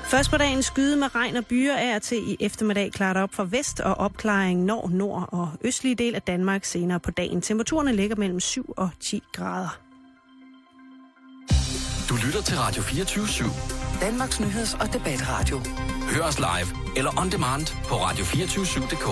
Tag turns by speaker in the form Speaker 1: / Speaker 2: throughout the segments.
Speaker 1: Først på dagen skyde med regn og byer af til i eftermiddag klart op for vest og opklaring nord og østlige del af Danmark senere på dagen. Temperaturerne ligger mellem 7 og 10 grader.
Speaker 2: Du lytter til Radio 24/7.
Speaker 3: Danmarks nyheds- og debatradio.
Speaker 2: Hør os live eller on demand på radio247.dk.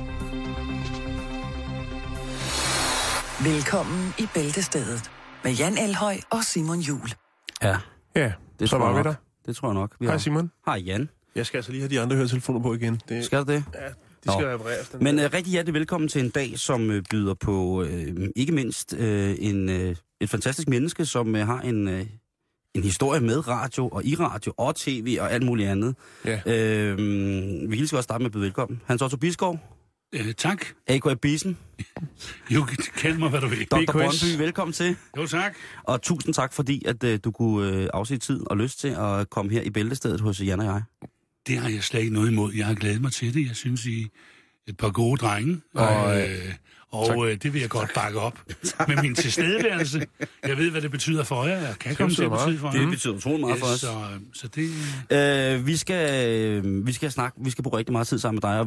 Speaker 3: Velkommen i Bæltestedet med Jan Elhøj og Simon Juhl.
Speaker 4: Ja,
Speaker 5: det så var vi der.
Speaker 4: Det tror jeg nok.
Speaker 5: Hej Simon.
Speaker 4: Hej Jan.
Speaker 5: Jeg skal altså lige have de andre høretelefoner på igen.
Speaker 4: Skal du det?
Speaker 5: Ja, de skal repareres.
Speaker 4: Men rigtig hjertelig velkommen til en dag, som byder på ikke mindst et fantastisk menneske, som har en historie med radio og i radio og tv og alt muligt andet.
Speaker 5: Ja.
Speaker 4: Vi kan lige så godt starte med at byde velkommen. Hans Otto Bisgaard.
Speaker 6: Tak.
Speaker 4: A.K.A. Bisen.
Speaker 6: Jo, kend mig, hvad du vil.
Speaker 4: Dr. Brøndby, velkommen til.
Speaker 6: Jo, tak.
Speaker 4: Og tusind tak, fordi at du kunne afse tid og lyst til at komme her i Bæltestedet hos Jan og jeg.
Speaker 6: Det har jeg slet ikke noget imod. Jeg har glædet mig til det. Jeg synes, I er et par gode drenge. Og det vil jeg godt bakke op med min tilstedeværelse. Jeg ved, hvad det betyder for jer. Jeg kan komme til at betyde for jer.
Speaker 4: Det betyder utroligt meget for os.
Speaker 6: Så det...
Speaker 4: Vi skal bruge rigtig meget tid sammen med dig, og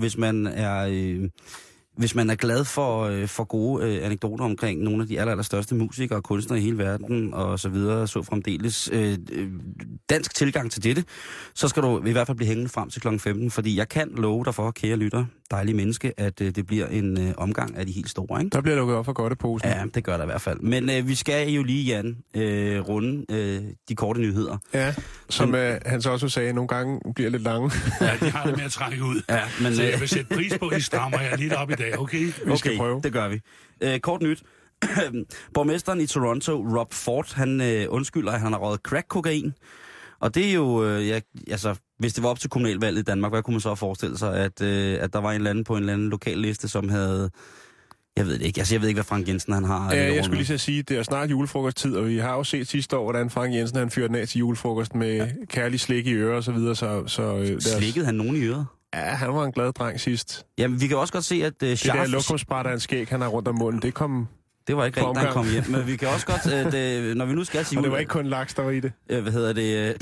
Speaker 4: hvis man er glad for gode anekdoter omkring nogle af de allerstørste musikere og kunstnere i hele verden, og så videre, så fremdeles dansk tilgang til dette, så skal du i hvert fald blive hængende frem til kl. 15, fordi jeg kan love dig for, kære lytter, dejlige menneske, at det bliver en omgang af de helt store, ikke?
Speaker 5: Der bliver lukket op for godteposen.
Speaker 4: Ja, det gør der i hvert fald. Men vi skal jo lige, Jan, runde de korte nyheder.
Speaker 5: Ja, som han så også sagde, nogle gange bliver lidt lange.
Speaker 6: Ja, de har det med at trække ud.
Speaker 4: Ja, men,
Speaker 6: så jeg vil sætte pris på, at I strammer jer lidt op i dag, okay?
Speaker 5: Vi skal prøve.
Speaker 4: Det gør vi. Kort nyt. Borgmesteren i Toronto, Rob Ford, han undskylder, at han har røget crack-kokain. Og det er jo, hvis det var op til kommunalvalget i Danmark, hvad kunne man så forestille sig, at der var en eller anden på en eller anden lokal liste, som havde... Jeg ved det ikke. Jeg ved ikke, hvad Frank Jensen han har.
Speaker 5: Jeg skulle lige sige, det er snart julefrokosttid, og vi har jo set sidste år, hvordan Frank Jensen han fyrte den af til julefrokost med kærlig slik i ører og så videre.
Speaker 4: Slikkede han nogen i øret?
Speaker 5: Ja, han var en glad dreng sidst.
Speaker 4: Jamen, vi kan også godt se, at
Speaker 5: det der lokumsbræt af en skæg, han har rundt om munden, det kom...
Speaker 4: Det var ikke rigtigt, da han kom hjem, men vi kan også godt, når vi nu skal sige...
Speaker 5: Og det var ikke kun laks, der var i det.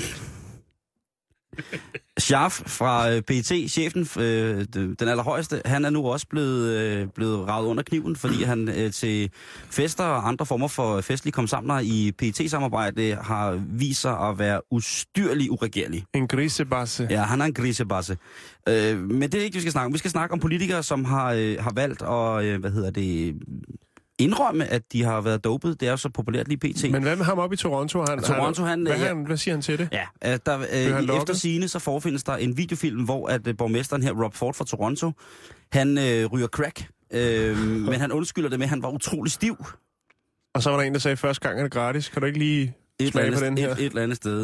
Speaker 4: Scharf fra PET, chefen, den allerhøjeste, han er nu også blevet ravet under kniven, fordi han til fester og andre former for festlige komsamler i PET-samarbejde har vist sig at være ustyrlig uregerlig.
Speaker 5: En grisebasse.
Speaker 4: Ja, han er en grisebasse. Men det er ikke, vi skal snakke om. Vi skal snakke om politikere, som har valgt at... indrømme, at de har været dopet. Det er jo så populært lige pt.
Speaker 5: Men hvad med ham op i Toronto? Hvad siger han til det?
Speaker 4: Ja, efter sigende så forfindes der en videofilm, hvor at borgmesteren her, Rob Ford fra Toronto, han ryger crack, men han undskylder det med, at han var utrolig stiv.
Speaker 5: Og så var der en, der sagde, første gang er det gratis. Kan du ikke lige smage på den her?
Speaker 4: Et eller andet sted.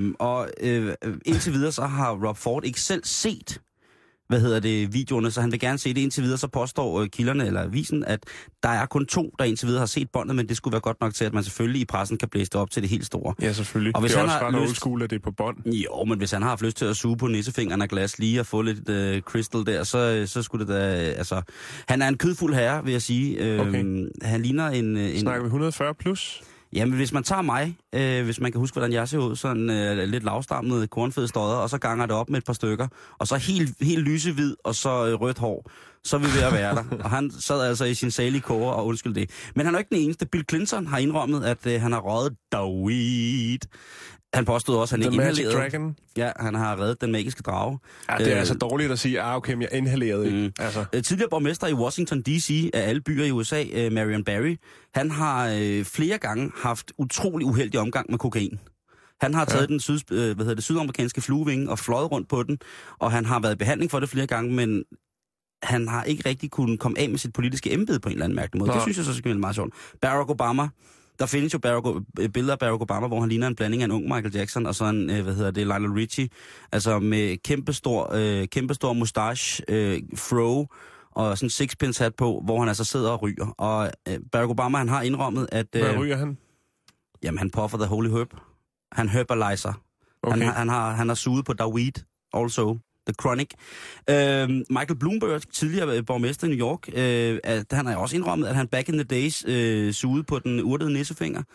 Speaker 4: Indtil videre så har Rob Ford ikke selv set videoerne, så han vil gerne se det. Indtil videre så påstår kilderne eller avisen, at der er kun 2, der indtil videre har set båndet, men det skulle være godt nok til, at man selvfølgelig i pressen kan blæse det op til det helt store.
Speaker 5: Ja, selvfølgelig. Og hvis det er også ret old school, at det er på bånd.
Speaker 4: Jo, men hvis han har haft lyst til at suge på nissefingeren af glas lige og få lidt crystal der, så skulle det da... Altså, han er en kødfuld herre, vil jeg sige.
Speaker 5: Okay.
Speaker 4: Han ligner en...
Speaker 5: Snakker vi 140 plus?
Speaker 4: Jamen, hvis man tager mig, hvis man kan huske, hvordan jeg ser ud, sådan lidt lavstammet, kornfed stodder, og så ganger det op med et par stykker, og så helt lysehvid, og så rødt hår, så er vi ved at være der. Og han sad altså i sin salige koger og undskyld det. Men han er ikke den eneste. Bill Clinton har indrømmet, at han har røget weed. Han påstod også, at han ikke inhalerede.
Speaker 5: Dragon.
Speaker 4: Ja, han har reddet den magiske drage.
Speaker 5: Ja, det er altså dårligt at sige, okay, men jeg inhalerede ikke. Altså.
Speaker 4: Tidligere borgmester i Washington D.C. af alle byer i USA, Marion Barry, han har flere gange haft utrolig uheldig omgang med kokain. Han har taget den sydamerikanske fluevinge og fløjet rundt på den, og han har været i behandling for det flere gange, men han har ikke rigtig kunnet komme af med sit politiske embede på en eller anden mærkelig måde. Det synes jeg så skal være meget sjovt. Barack Obama. Der findes jo billeder af Barack Obama, hvor han ligner en blanding af en ung Michael Jackson og så en, Lionel Richie. Altså med kæmpestor mustache, fro og sådan en sixpence hat på, hvor han altså sidder og ryger. Og Barack Obama, han har indrømmet, at...
Speaker 5: Hvad ryger han?
Speaker 4: Jamen, han puffer the holy herb. Han herbalizer. Okay. Han har suget på Daweed, also. The Chronic. Michael Bloomberg, tidligere borgmester i New York, han har også indrømmet, at han back in the days sugede på den urtede nissefinger.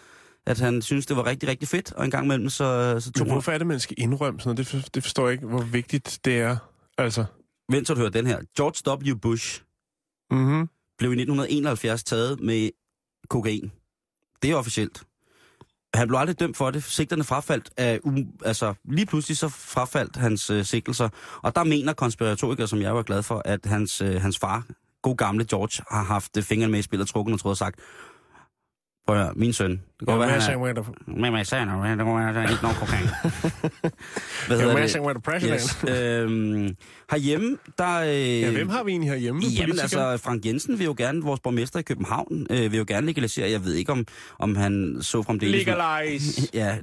Speaker 4: at han synes, det var rigtig, rigtig fedt, og en gang imellem så tog
Speaker 5: Men hvorfor er det, man skal indrømme sådan noget? Det forstår jeg ikke, hvor vigtigt det er. Altså.
Speaker 4: Vent, så du hører den her. George W. Bush blev i 1971 taget med kokain. Det er officielt. Han blev aldrig dømt for det. Sigterne frafaldt af, lige pludselig så frafaldt hans sigtelser. Og der mener konspiratorikere, som jeg var glad for, at hans far, god gamle George, har haft fingrene med i spillet, trukken og sagt, prøv at min søn. Det går være, han er... Med mig sagde, det går være, ikke nogen kokain. Hvad hedder det? Herhjemme, der...
Speaker 5: hvem har vi egentlig herhjemme?
Speaker 4: Jamen altså, Frank Jensen vil jo gerne, vores borgmester i København, vil jo gerne legalisere. Jeg ved ikke, om han så fremdeles...
Speaker 5: Legalize!
Speaker 4: Ja,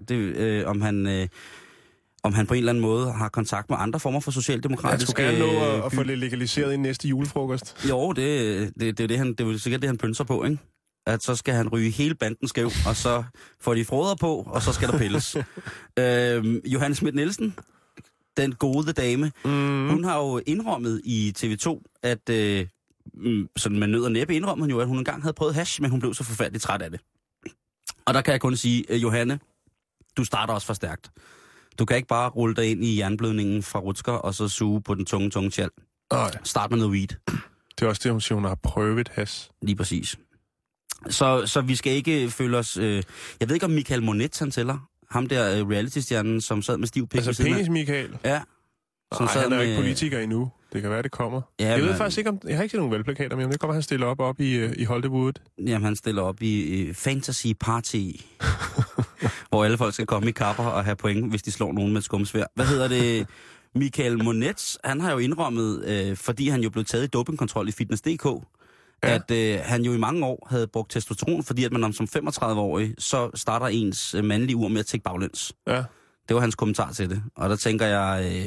Speaker 4: om han på en eller anden måde har kontakt med andre former for socialdemokratiske...
Speaker 5: Jeg skulle gerne nå at få det legaliseret i næste julefrokost.
Speaker 4: Jo, det er jo sikkert det, han pønser på, ikke? At så skal han ryge hele banden skæv, og så får de froder på, og så skal der pilles. Johanne Schmidt-Nielsen, den gode dame, hun har jo indrømmet i TV2, at sådan med nød og næppe indrømmer hun jo, at hun engang havde prøvet hash, men hun blev så forfærdeligt træt af det. Og der kan jeg kun sige, Johanne, du starter også for stærkt. Du kan ikke bare rulle dig ind i jernblødningen fra Rutsker, og så suge på den tunge tjal. Start med noget weed.
Speaker 5: Det er også det, hun siger, hun har prøvet hash.
Speaker 4: Lige præcis. Så vi skal ikke føle os... jeg ved ikke, om Michael Monet, han tæller. Ham der reality-stjernen, som sad med stiv pik.
Speaker 5: Altså penis Michael?
Speaker 4: Ja.
Speaker 5: Som han er ikke politiker endnu. Det kan være, det kommer. Ja, jeg ved faktisk ikke, om... Jeg har ikke set nogen valgplakater, men det kommer, han stiller op i Hollywood. Jamen,
Speaker 4: han stiller op i Fantasy Party, hvor alle folk skal komme i kapper og have point, hvis de slår nogen med et skumsværd. Hvad hedder det? Michael Monet, han har jo indrømmet, fordi han jo blev taget i dopingkontrol i Fitness.dk, at han jo i mange år havde brugt testosteron, fordi at man som 35-årig, så starter ens mandlige ur med at tække baglæns. Ja. Det var hans kommentar til det. Og der tænker jeg,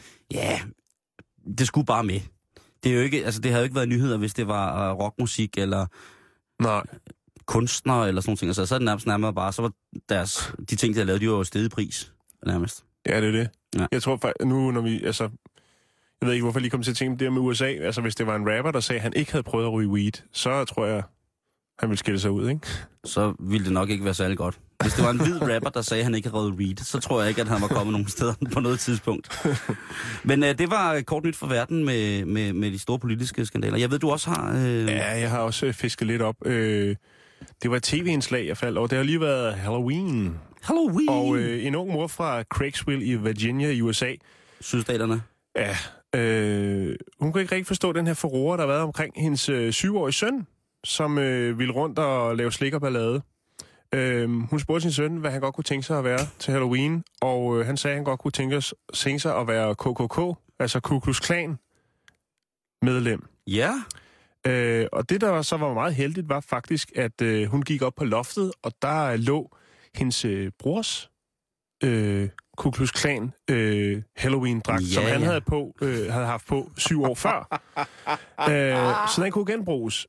Speaker 4: det skulle bare med. Det er jo ikke, altså det havde jo ikke været nyheder, hvis det var rockmusik eller kunstner eller sådan noget ting. Altså, så er det nærmere bare, så var de ting, de havde lavet, de var jo steget i pris, nærmest.
Speaker 5: Ja, det er det. Ja. Jeg tror faktisk, nu når vi, altså... Jeg ved ikke, hvorfor jeg lige kom til at tænke på det med USA. Altså, hvis det var en rapper, der sagde, at han ikke havde prøvet at ryge weed, så tror jeg, han ville skille sig ud, ikke?
Speaker 4: Så ville det nok ikke være særlig godt. Hvis det var en hvid rapper, der sagde, at han ikke havde røget weed, så tror jeg ikke, at han var kommet nogen steder på noget tidspunkt. Men det var kort nyt for verden med de store politiske skandaler. Jeg ved, du også har...
Speaker 5: Ja, jeg har også fisket lidt op. Det var et tv-indslag, jeg faldt over. Det har lige været Halloween. Og en ung mor fra Craigsville i Virginia i USA.
Speaker 4: Sydstaterne.
Speaker 5: Ja, hun kunne ikke rigtig forstå den her furore, der har været omkring hendes 7-årige søn, som ville rundt og lave slik og ballade. Hun spurgte sin søn, hvad han godt kunne tænke sig at være til Halloween, og han sagde, at han godt kunne tænke sig at være KKK, altså Ku Klux Klan medlem.
Speaker 4: Ja.
Speaker 5: Og det, der så var meget heldigt, var faktisk, at hun gik op på loftet, og der lå hendes brors Ku Klux Klan Halloween-dragt, som han havde haft på 7 år før. Så den kunne genbruges.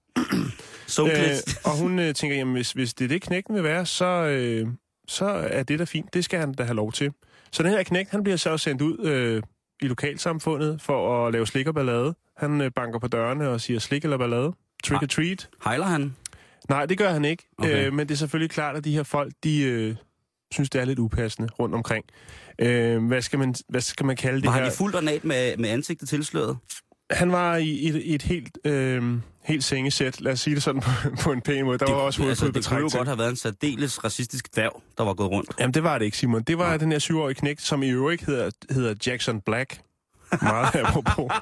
Speaker 5: Og hun tænker, jamen hvis det er det, knægten vil være, så er det da fint. Det skal han da have lov til. Så den her knægt, han bliver så sendt ud i lokalsamfundet for at lave slik og ballade. Han banker på dørene og siger slik eller ballade. Trick or treat.
Speaker 4: Hejler han?
Speaker 5: Nej, det gør han ikke. Okay. Men det er selvfølgelig klart, at de her folk, de synes, det er lidt upassende rundt omkring. Hvad skal man kalde det her?
Speaker 4: Var han i fuldt ornat med ansigtet tilsløret?
Speaker 5: Han var i et helt sengesæt, lad os sige det sådan på en pæn måde. Der var også hovedpude
Speaker 4: det kunne jo godt have været en særdeles racistisk dværg, der var gået rundt.
Speaker 5: Jamen, det var det ikke, Simon. Det var den her 7-årige knægt, som i øvrigt hedder Jackson Black. Meget apropos.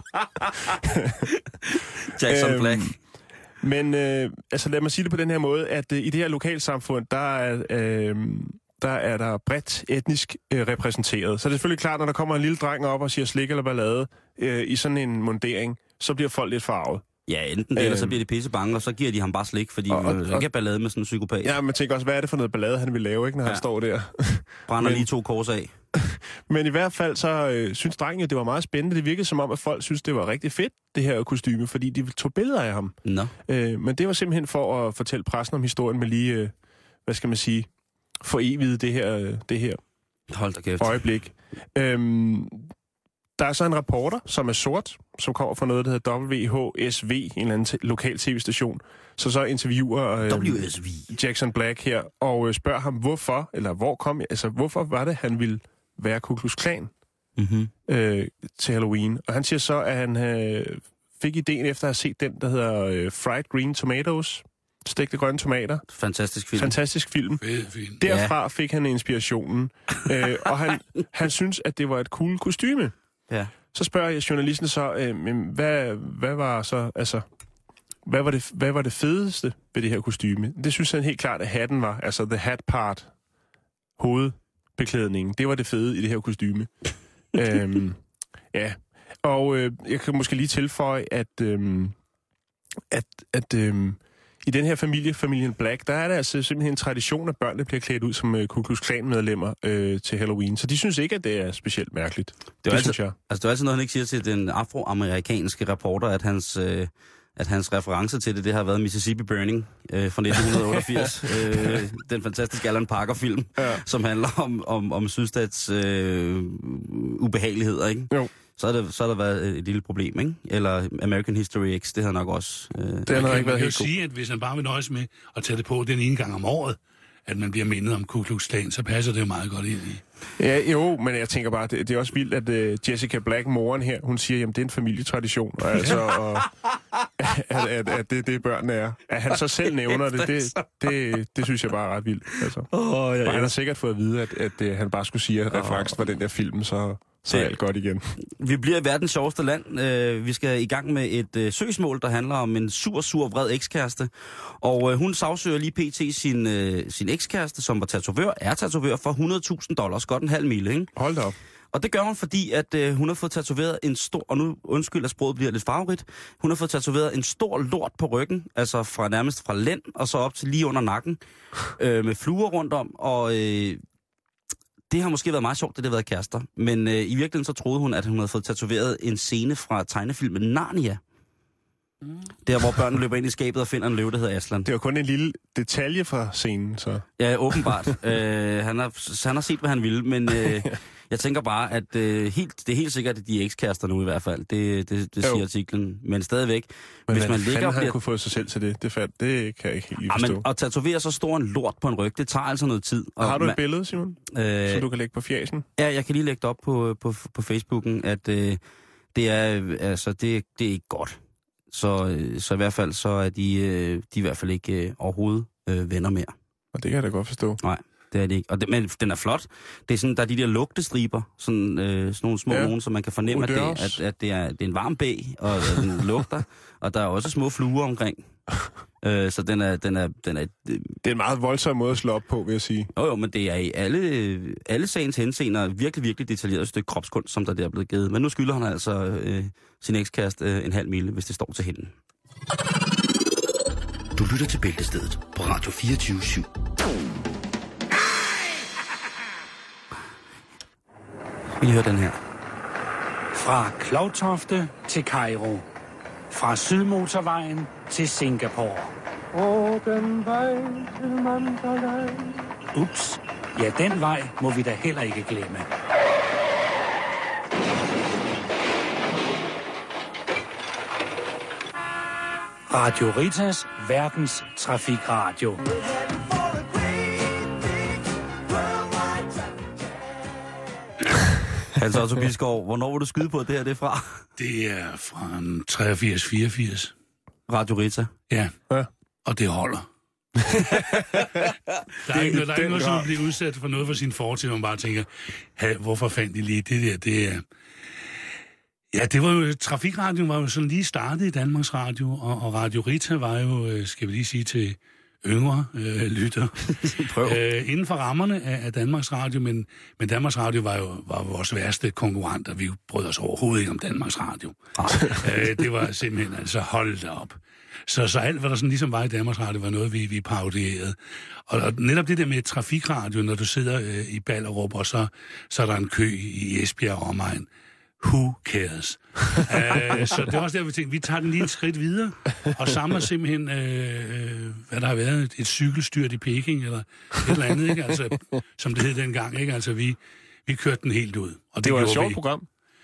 Speaker 4: Jackson Black.
Speaker 5: Men lad mig sige det på den her måde, at i det her lokalsamfund, der er der bredt etnisk repræsenteret. Så det er selvfølgelig klart, når der kommer en lille dreng op og siger slik eller ballade i sådan en mundering, så bliver folk lidt farvet.
Speaker 4: Ja, enten det, eller så bliver de pisse bange, og så giver de ham bare slik, fordi han ikke er ballade med sådan en psykopat.
Speaker 5: Ja, man tænker også, hvad er det for noget ballade, han vil lave, ikke, når han står der?
Speaker 4: Brænder lige 2 kors af.
Speaker 5: Men i hvert fald så synes drengen, at det var meget spændende. Det virkede som om, at folk synes, det var rigtig fedt, det her kostyme, fordi de tog billeder af ham.
Speaker 4: No.
Speaker 5: Men det var simpelthen for at fortælle pressen om historien med lige, hvad skal man sige, foreviget det her
Speaker 4: hold da kæft.
Speaker 5: Øjeblik. Der er så en reporter, som er sort, som kommer fra noget, der hedder WHSV, en eller anden lokal tv-station, så interviewer
Speaker 4: WSV.
Speaker 5: Jackson Black her, og spørger ham, hvorfor, eller hvorfor var det, han ville være Ku Klux Klan til Halloween. Og han siger så, at han fik ideen efter at have set den, der hedder Fried Green Tomatoes, stegte grønne tomater.
Speaker 4: Fantastisk film.
Speaker 6: Film.
Speaker 5: Derfra fik han inspirationen, og han synes, at det var et cool kostyme.
Speaker 4: Ja.
Speaker 5: Så spørger jeg journalisten så, hvad var så, altså, hvad var det fedeste ved det her kostyme? Det synes han helt klart, at hatten var, altså the hat part, hovedbeklædningen, det var det fede i det her kostyme. Ja, og jeg kan måske lige tilføje, at i den her familien Black, der er der altså simpelthen en tradition, at børnene bliver klædt ud som Ku Klux Klan-medlemmer til Halloween. Så de synes ikke, at det er specielt mærkeligt. Det synes jeg.
Speaker 4: Altså, det er altid noget, han ikke siger til den afroamerikanske reporter, at hans reference til det har været Mississippi Burning fra 1988. Den fantastiske Alan Parker-film, som handler om sydstats ubehageligheder, ikke? Jo. Så har der været et lille problem, ikke? Eller American History X, det har nok også...
Speaker 6: det har ikke været helt sige, at hvis han bare vil nøjes med at tage det på den ene gang om året, at man bliver mindet om Ku Klux Klan, så passer det jo meget godt ind i.
Speaker 5: Ja, jo, men jeg tænker bare, det er også vildt, at Jessica Black, moren her, hun siger, jamen det er en familietradition, og altså, at det børnene er. At han så selv nævner det synes jeg bare er ret vildt. Altså. Og han har sikkert fået at vide, at han bare skulle sige, at referencen var den der film, så er alt godt igen.
Speaker 4: Vi bliver i verdens sjoveste land. Vi skal i gang med et søgsmål, der handler om en sur, vred ekskæreste. Og hun sagsøger lige pt. sin ekskæreste, som er tatovør for $100,000. Godt $500,000, ikke?
Speaker 5: Hold da op.
Speaker 4: Og det gør hun, fordi at hun har fået tatoveret en stor, og nu undskyld, at sproget bliver lidt farverigt, hun har fået tatoveret en stor lort på ryggen, altså nærmest fra lænd og så op til lige under nakken, med fluer rundt om, og det har måske været meget sjovt, det har været kærester, men i virkeligheden så troede hun, at hun havde fået tatoveret en scene fra tegnefilmen Narnia. Der, hvor børnene løber ind i skabet og finder en løve, der hedder Aslan.
Speaker 5: Det var kun en lille detalje fra scenen, så...
Speaker 4: Ja, åbenbart. Han har set, hvad han ville, men jeg tænker bare, at det er helt sikkert, at de er ekskærester nu i hvert fald. Det siger artiklen. Men stadigvæk,
Speaker 5: men
Speaker 4: hvis man ligger...
Speaker 5: han kunne få sig selv til det? Det kan jeg ikke helt lige forstå.
Speaker 4: Men at tatovere så stor en lort på en ryg, det tager altså noget tid.
Speaker 5: Og har du et billede, Simon? Så du kan lægge på fjæsen? Ja,
Speaker 4: jeg kan lige lægge det op på Facebooken, at det er ikke godt. Så i hvert fald så er de i hvert fald ikke overhovedet venner mere.
Speaker 5: Og det kan jeg da godt forstå.
Speaker 4: Nej, det er det ikke. Men den er flot. Det er sådan, der er de der lugtestriber, sådan nogle små nogen, så man kan fornemme, at det er en varm bæ, og den lugter, og der er også små fluer omkring. Så den er...
Speaker 5: Det er en meget voldsom måde at slå op på, vil jeg sige.
Speaker 4: Jo, men det er i alle sagens henseender virkelig, virkelig detaljeret stykke kropskunst, som der er blevet givet. Men nu skylder han altså sin ekskæreste $500,000, hvis det står til hende.
Speaker 2: Du lytter til Bæltestedet på Radio 24/7.
Speaker 4: Skal I høre den her?
Speaker 7: Fra Klovtofte til Kairo. Fra Sydmotorvejen til Singapore.
Speaker 8: Og den vej til Mandalay.
Speaker 7: Ups, ja, den vej må vi da heller ikke glemme. Radio Ritas verdens trafikradio.
Speaker 4: Hans Otto Bisgaard, hvornår vil du skyde på, at det her det er fra?
Speaker 6: Det er fra 83-84.
Speaker 4: Radio Rita?
Speaker 6: Ja, og det holder. Der er ikke noget, som bliver udsat for noget for sin fortid, man bare tænker, hvorfor fandt de lige det der? Det er... Ja, det var jo, trafikradioen var jo sådan lige startet i Danmarks Radio, og Radio Rita var jo, skal vi lige sige til yngre lytter, inden for rammerne af Danmarks Radio, men Danmarks Radio var vores værste konkurrent, og vi brød os overhovedet ikke om Danmarks Radio. Det var simpelthen, altså holdt op. Så alt, hvad der sådan ligesom var i Danmarks Radio, var noget, vi parodierede. Og netop det der med trafikradio, når du sidder i Ballerup, og så er der en kø i Esbjerg og omegn. Who cares? Så det er også der, vi tænkte, vi tager den lige et skridt videre, og samler simpelthen, hvad der har været, et cykelstyrt i Peking, eller et eller andet, ikke? Altså, som det hed dengang, ikke? Altså, vi kørte den helt ud.
Speaker 5: Og det var et sjovt program.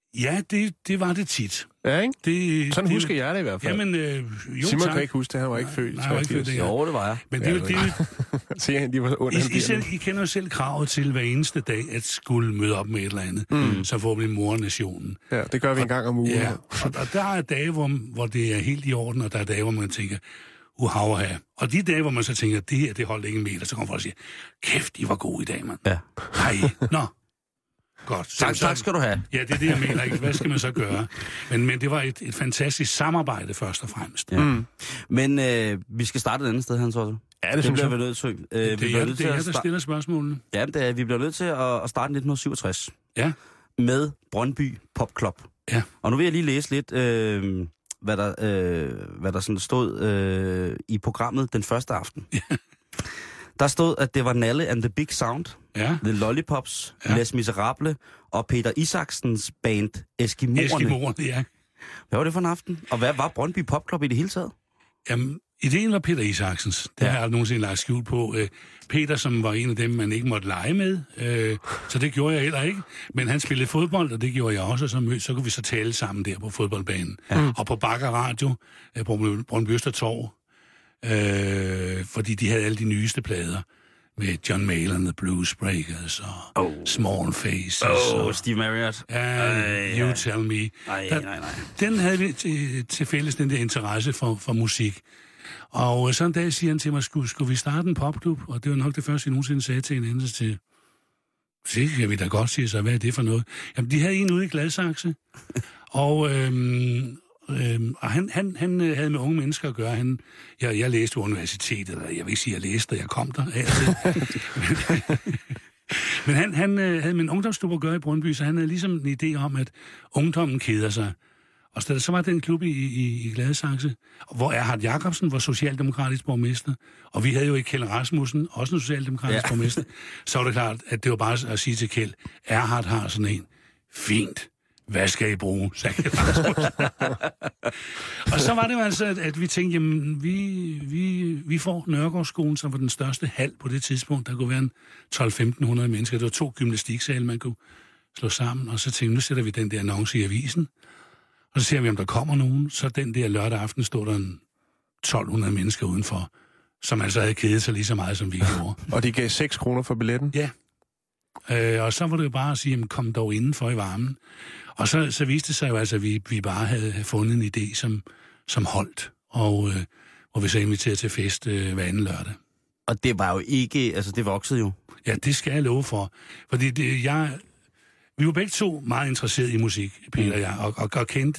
Speaker 6: Ja, det var det tit.
Speaker 5: Ja, ikke? Sådan husker jeg det i hvert fald.
Speaker 6: Jamen, jo,
Speaker 5: Simon
Speaker 6: tak.
Speaker 5: kan ikke huske det, han var ikke født.
Speaker 6: Nej, han var ikke født,
Speaker 4: Jo, det var jeg.
Speaker 6: Men
Speaker 5: Se, han, de var under
Speaker 6: I kender jo selv kravet til hver eneste dag, at skulle møde op med et eller andet, så får vi mornationen.
Speaker 5: Ja, det gør vi en gang om ugen.
Speaker 6: Ja, og der er dage, hvor det er helt i orden, og der er dage, hvor man tænker, uhavha. Og de dage, hvor man så tænker, det her, det holdt ikke en meter, så kommer folk og siger, kæft, I var gode i dag, mand.
Speaker 4: Ja.
Speaker 6: Nej, nå. Godt.
Speaker 4: Tak skal du have.
Speaker 6: Ja, det er det, jeg mener. Ikke? Hvad skal man så gøre? Men det var et fantastisk samarbejde, først og fremmest.
Speaker 4: Ja. Men vi skal starte et andet sted, Hans Otto.
Speaker 5: Ja, det synes jeg.
Speaker 4: Vi nødt til.
Speaker 6: Det er jeg, der stiller spørgsmålene.
Speaker 4: Ja, vi bliver nødt til at starte 1967.
Speaker 6: Ja.
Speaker 4: Med Brøndby Pop Club.
Speaker 6: Ja.
Speaker 4: Og nu vil jeg lige læse lidt, hvad der sådan stod i programmet den første aften. Ja. Der stod, at det var Nalle and the Big Sound,
Speaker 6: ja.
Speaker 4: The Lollipops, ja. Les Miserable og Peter Isaksens band Eskimoerne.
Speaker 6: Ja.
Speaker 4: Hvad var det for en aften? Og hvad var Brøndby Pop Club i det hele taget?
Speaker 6: Jamen, ideen var Peter Isaksens. Det har jeg aldrig nogensinde lagt skjul på. Peter, som var en af dem, man ikke måtte lege med, så det gjorde jeg heller ikke. Men han spillede fodbold, og det gjorde jeg også, og så kunne vi så tale sammen der på fodboldbanen. Ja. Og på Bakker Radio, på Brøndby Østertorv, fordi de havde alle de nyeste plader med John Mayall and the Bluesbreakers og Small Faces. Og
Speaker 4: Steve Marriott.
Speaker 6: You Tell Me.
Speaker 4: Nej.
Speaker 6: Den havde vi til fælles, den der interesse for musik. Og så en dag siger han til mig, skulle vi starte en popklub? Og det var nok det første, jeg nogensinde sagde til en anden til. Så kan vi da godt sige så, hvad er det for noget? Jamen, de havde en ude i Gladsaxe, og han havde med unge mennesker at gøre. Jeg læste på universitetet, eller jeg vil ikke sige, at jeg læste, og jeg kom der. Men han havde med en ungdomsklub at gøre i Brøndby, så han havde ligesom en idé om, at ungdommen keder sig. Og så var den klub i Gladsaxe, hvor Erhard Jacobsen var socialdemokratisk borgmester, og vi havde jo ikke Kjeld Rasmussen, også en socialdemokratisk borgmester. Så var det klart, at det var bare at sige til Kjeld, Erhard har sådan en, fint, hvad skal I bruge? Sagde og så var det jo altså, at vi tænkte, jamen, vi får Nørregårdsskolen, som var den største hal på det tidspunkt. Der kunne være en 12-1500 mennesker. Det var 2 gymnastiksale, man kunne slå sammen. Og så tænkte nu sætter vi den der annonce i avisen. Og så ser vi, om der kommer nogen. Så den der lørdag aften stod der en 1200 mennesker udenfor, som altså havde kedet sig lige så meget, som vi gjorde.
Speaker 5: Og de gav 6 kroner for billetten?
Speaker 6: Ja. Og så var det jo bare at sige, jamen, kom dog indenfor i varmen. Og så viste det sig jo altså, at vi bare havde fundet en idé, som holdt, og hvor vi så inviterede til fest hver anden lørdag.
Speaker 4: Og det var jo ikke, altså det voksede jo.
Speaker 6: Ja, det skal jeg love for. Fordi vi var begge to meget interesserede i musik, Peter og jeg, og kendte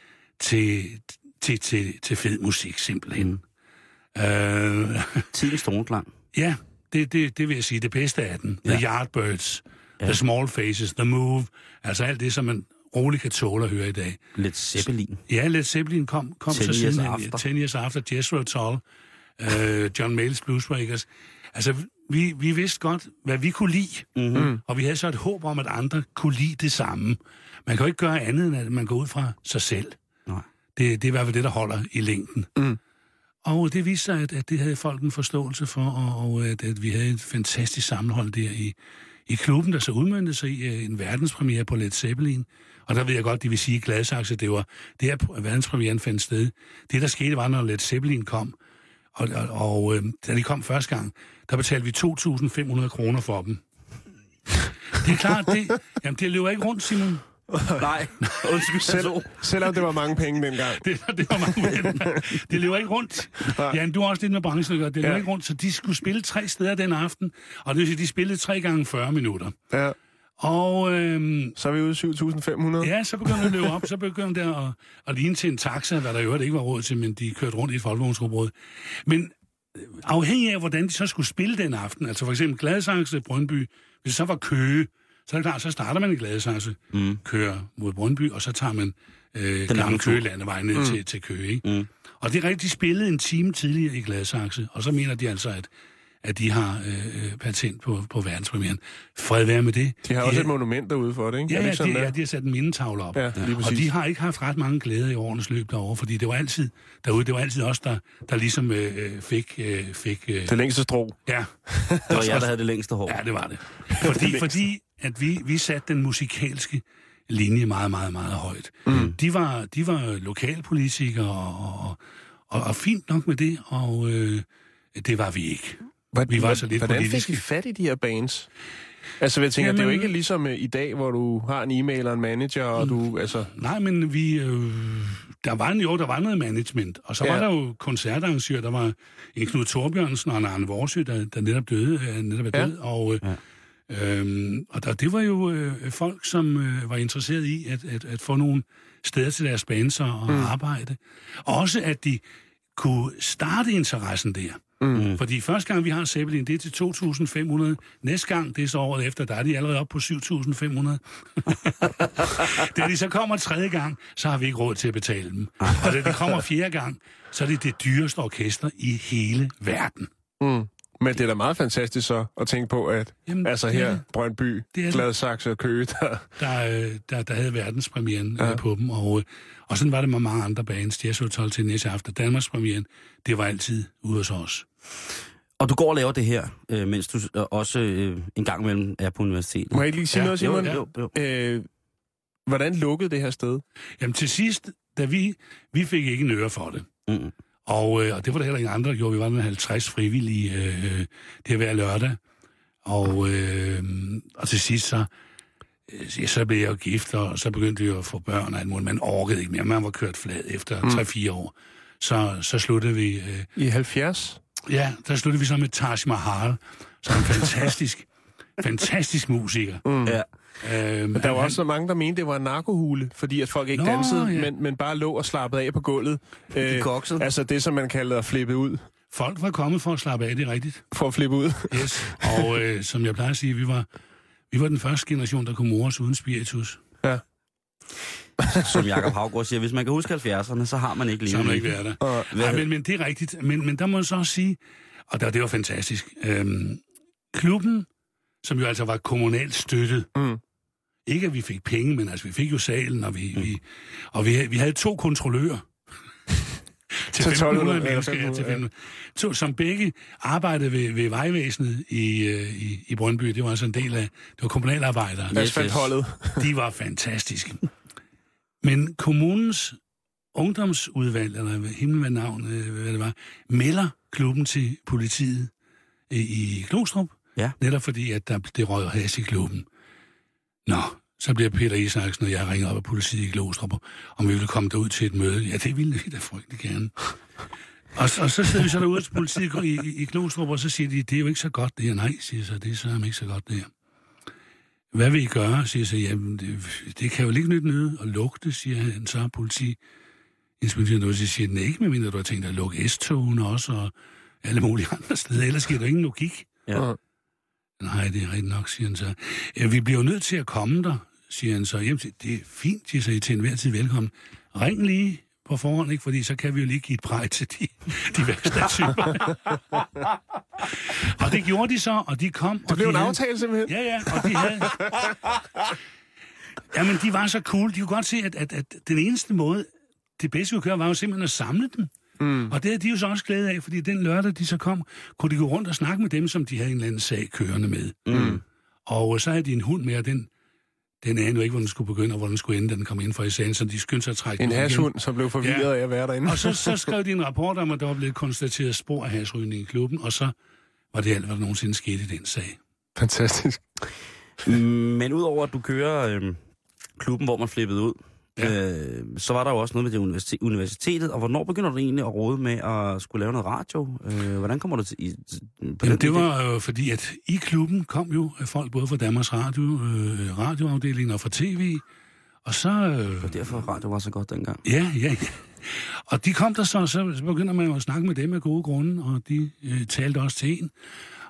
Speaker 6: til fed musik, simpelthen.
Speaker 4: Tidens tonklang.
Speaker 6: Ja, det vil jeg sige, det bedste af den. The Yardbirds, The Small Faces, The Move, altså alt det, som man roligt kan tåle at høre i dag.
Speaker 4: Led Zeppelin.
Speaker 6: Ja, Led Zeppelin kom så siden 10 years after, Jethro Tull, John Mayall's Bluesbreakers. Altså, vi vidste godt, hvad vi kunne lide, og vi havde så et håb om, at andre kunne lide det samme. Man kan jo ikke gøre andet, end at man går ud fra sig selv.
Speaker 4: Nej.
Speaker 6: Det er i hvert fald det, der holder i længden. Og det viste sig, at det havde folk en forståelse for, og at vi havde et fantastisk sammenhold der i klubben, der så udmøntede sig i en verdenspremiere på Led Zeppelin. Og der ved jeg godt, de vil sige i Gladsaxe, det var det her verdenspremieren fandt sted. Det, der skete, var, når Led Zeppelin kom, og da de kom første gang, der betalte vi 2.500 kroner for dem. Det er klart, det løber ikke rundt, Simon.
Speaker 4: Nej, undskyld.
Speaker 5: Selvom det var mange penge dengang.
Speaker 6: Det var mange penge. Det løber ikke rundt. Ja, du har også lidt med branchen, det løber ikke rundt, så de skulle spille 3 steder den aften, og det vil sige, de spillede 3 gange 40 minutter. Ja. Og
Speaker 5: så er vi ude 7.500.
Speaker 6: Ja, så begyndte at løbe op, så begyndte det at ligne til en taxa, hvad der jo ikke var råd til, men de kørte rundt i et folkevognsrugbrød. Men afhængig af, hvordan de så skulle spille den aften, altså for eksempel Gladsaxe, Brøndby, hvis det så var Køge, så er det klart, så starter man i Gladsaxe, kører mod Brøndby, og så tager man gamle Køgelandevej ned til Køge, ikke? Og det er rigtigt, de spillede en time tidligere i Gladsaxe, og så mener de altså, at de har patent på verdenspremieren. Fred være med det.
Speaker 5: De har også et monument derude for det, ikke?
Speaker 6: Ja, de har sat en mindetavle op. Ja, og de har ikke haft ret mange glæder i årenes løb derovre, fordi det var altid derude, det var altid os, der ligesom fik
Speaker 5: det længste strå.
Speaker 6: Ja.
Speaker 4: Det var jeg, der havde det længste hår.
Speaker 6: Ja, det var det. Fordi at vi satte den musikalske linje meget, meget, meget højt. De var lokalpolitikere, og fint nok med det, og det var vi ikke. Vi var så lidt
Speaker 5: hvordan
Speaker 6: politiske.
Speaker 5: fik I fat i de her bands? Altså, jeg tænker, det er jo ikke ligesom i dag, hvor du har en e-mail og en manager, og du, altså...
Speaker 6: Nej, men vi... der var noget management, og så var der jo koncertarrangører. Der var en Knud Torbjørnsen og en Arne Vorsø, der netop er død, og det var jo folk, som var interesseret i at få nogle steder til deres bands og arbejde. Også at de kunne starte interessen der. Fordi første gang, vi har Zeppelin, det er til 2.500. Næste gang, det er så året efter, der er de allerede oppe på 7.500. Da de så kommer tredje gang, så har vi ikke råd til at betale dem. Og da de kommer fjerde gang, så er det dyreste orkester i hele verden.
Speaker 5: Men det er da meget fantastisk så at tænke på, at her, Brøndby, Gladsaxe og Køge,
Speaker 6: der havde verdenspremieren på dem, og sådan var det med mange andre bands. Jazz Hotel til næste aften. Danmarks premieren, det var altid ude hos os.
Speaker 4: Og du går og laver det her, mens du også en gang imellem er på universitetet.
Speaker 5: Må jeg ikke lige sige noget, Simon?
Speaker 4: Jo.
Speaker 5: Hvordan lukkede det her sted?
Speaker 6: Jamen til sidst, da vi fik ikke en øre for det. Og det var der heller ikke andre, der gjorde. Vi var den 50 frivillige det hver lørdag. Og til sidst så blev jeg jo gift, og så begyndte vi at få børn og alt muligt. Man orkede ikke mere. Man var kørt flad efter 3-4 år. Så sluttede vi...
Speaker 5: I 70?
Speaker 6: Ja, der sluttede vi så med Taj Mahal, som en fantastisk musiker.
Speaker 5: Ja. Men der var også så mange, der mente, det var en narkohule, fordi at folk ikke dansede, men bare lå og slappede af på gulvet. Altså det, som man kalder at flippe ud.
Speaker 6: Folk var kommet for at slappe af, det er rigtigt.
Speaker 5: For at flippe ud.
Speaker 6: Yes. Og som jeg plejer at sige, vi var den første generation, der kunne mores uden spiritus.
Speaker 5: Ja.
Speaker 4: Som Jakob Haugaard siger, hvis man kan huske 70'erne, så har man ikke lige.
Speaker 6: Så har man ikke været der. Men det er rigtigt. Men der må jeg så også sige, og det var fantastisk. Klubben, som jo altså var kommunalt støttet, ikke at vi fik penge, men altså vi fik jo salen, og vi havde 2 kontrollører. til 1.500 mennesker, som begge arbejdede ved vejvæsenet i Brøndby. Det var altså en del af, det var kommunalarbejdere.
Speaker 5: Asfaltholdet.
Speaker 6: De var fantastiske. Men kommunens ungdomsudvalg, eller himmelvand navn, hvad det var, melder klubben til politiet i Glostrup. Ja. Netop fordi, at det røg has i klubben. Nå, så bliver Peter Isaksen og jeg ringer op af politiet i Glostrup, om vi ville komme derud til et møde. Ja, det ville vi da frygtelig gerne. Og så sidder vi så derude til politiet i Glostrup, og så siger de, det er jo ikke så godt det her. Nej, siger så, det er så ikke så godt det her. Hvad vil I gøre? Siger så, jamen, det kan jo ikke nytte noget at lukke det, siger han så, politiinspektøren. Og så siger den ikke, medmindre du har tænkt at lukke S-togene også, og alle mulige andre steder. Ellers giver der ingen logik. Ja. Nej, det er rigtigt nok, siger han så. Vi bliver jo nødt til at komme der, siger han så. Jamen, det er fint, siger så, til enhver tid velkommen. Ring lige på forhånd, ikke? Fordi så kan vi jo lige give et præg til de værste typer. Og det gjorde de så, og de kom.
Speaker 5: Det blev en aftale simpelthen?
Speaker 6: Ja, og de havde... Jamen, de var så cool. De kunne godt se, at den eneste måde, det bedste vi kunne gøre, var jo simpelthen at samle dem. Og det er de jo så også glæde af, fordi den lørdag, de så kom, kunne de gå rundt og snakke med dem, som de havde en eller anden sag kørende med. Og så havde de en hund med, og den anede jo ikke, hvor den skulle begynde, og hvor den skulle ende, da den kom ind for i sagen, så de skyndte sig at trække
Speaker 5: en hashhund, som blev forvirret af at være derinde.
Speaker 6: Og så skrev de en rapport om, at der var blevet konstateret spor af hashrygning i klubben, og så var det alt, hvad der nogensinde skete i den sag.
Speaker 5: Fantastisk.
Speaker 4: Men udover at du kører klubben, hvor man flippede ud, så var der jo også noget med det universitetet, og hvornår begynder du egentlig at råde med at skulle lave noget radio? Hvordan kommer du til
Speaker 6: det var jo fordi, at i klubben kom jo folk både fra Danmarks Radio, radioafdelingen og fra TV, og så...
Speaker 4: Og derfor radio var så godt dengang.
Speaker 6: Ja. Og de kom der så begynder man jo at snakke med dem af gode grunde, og de talte også til en.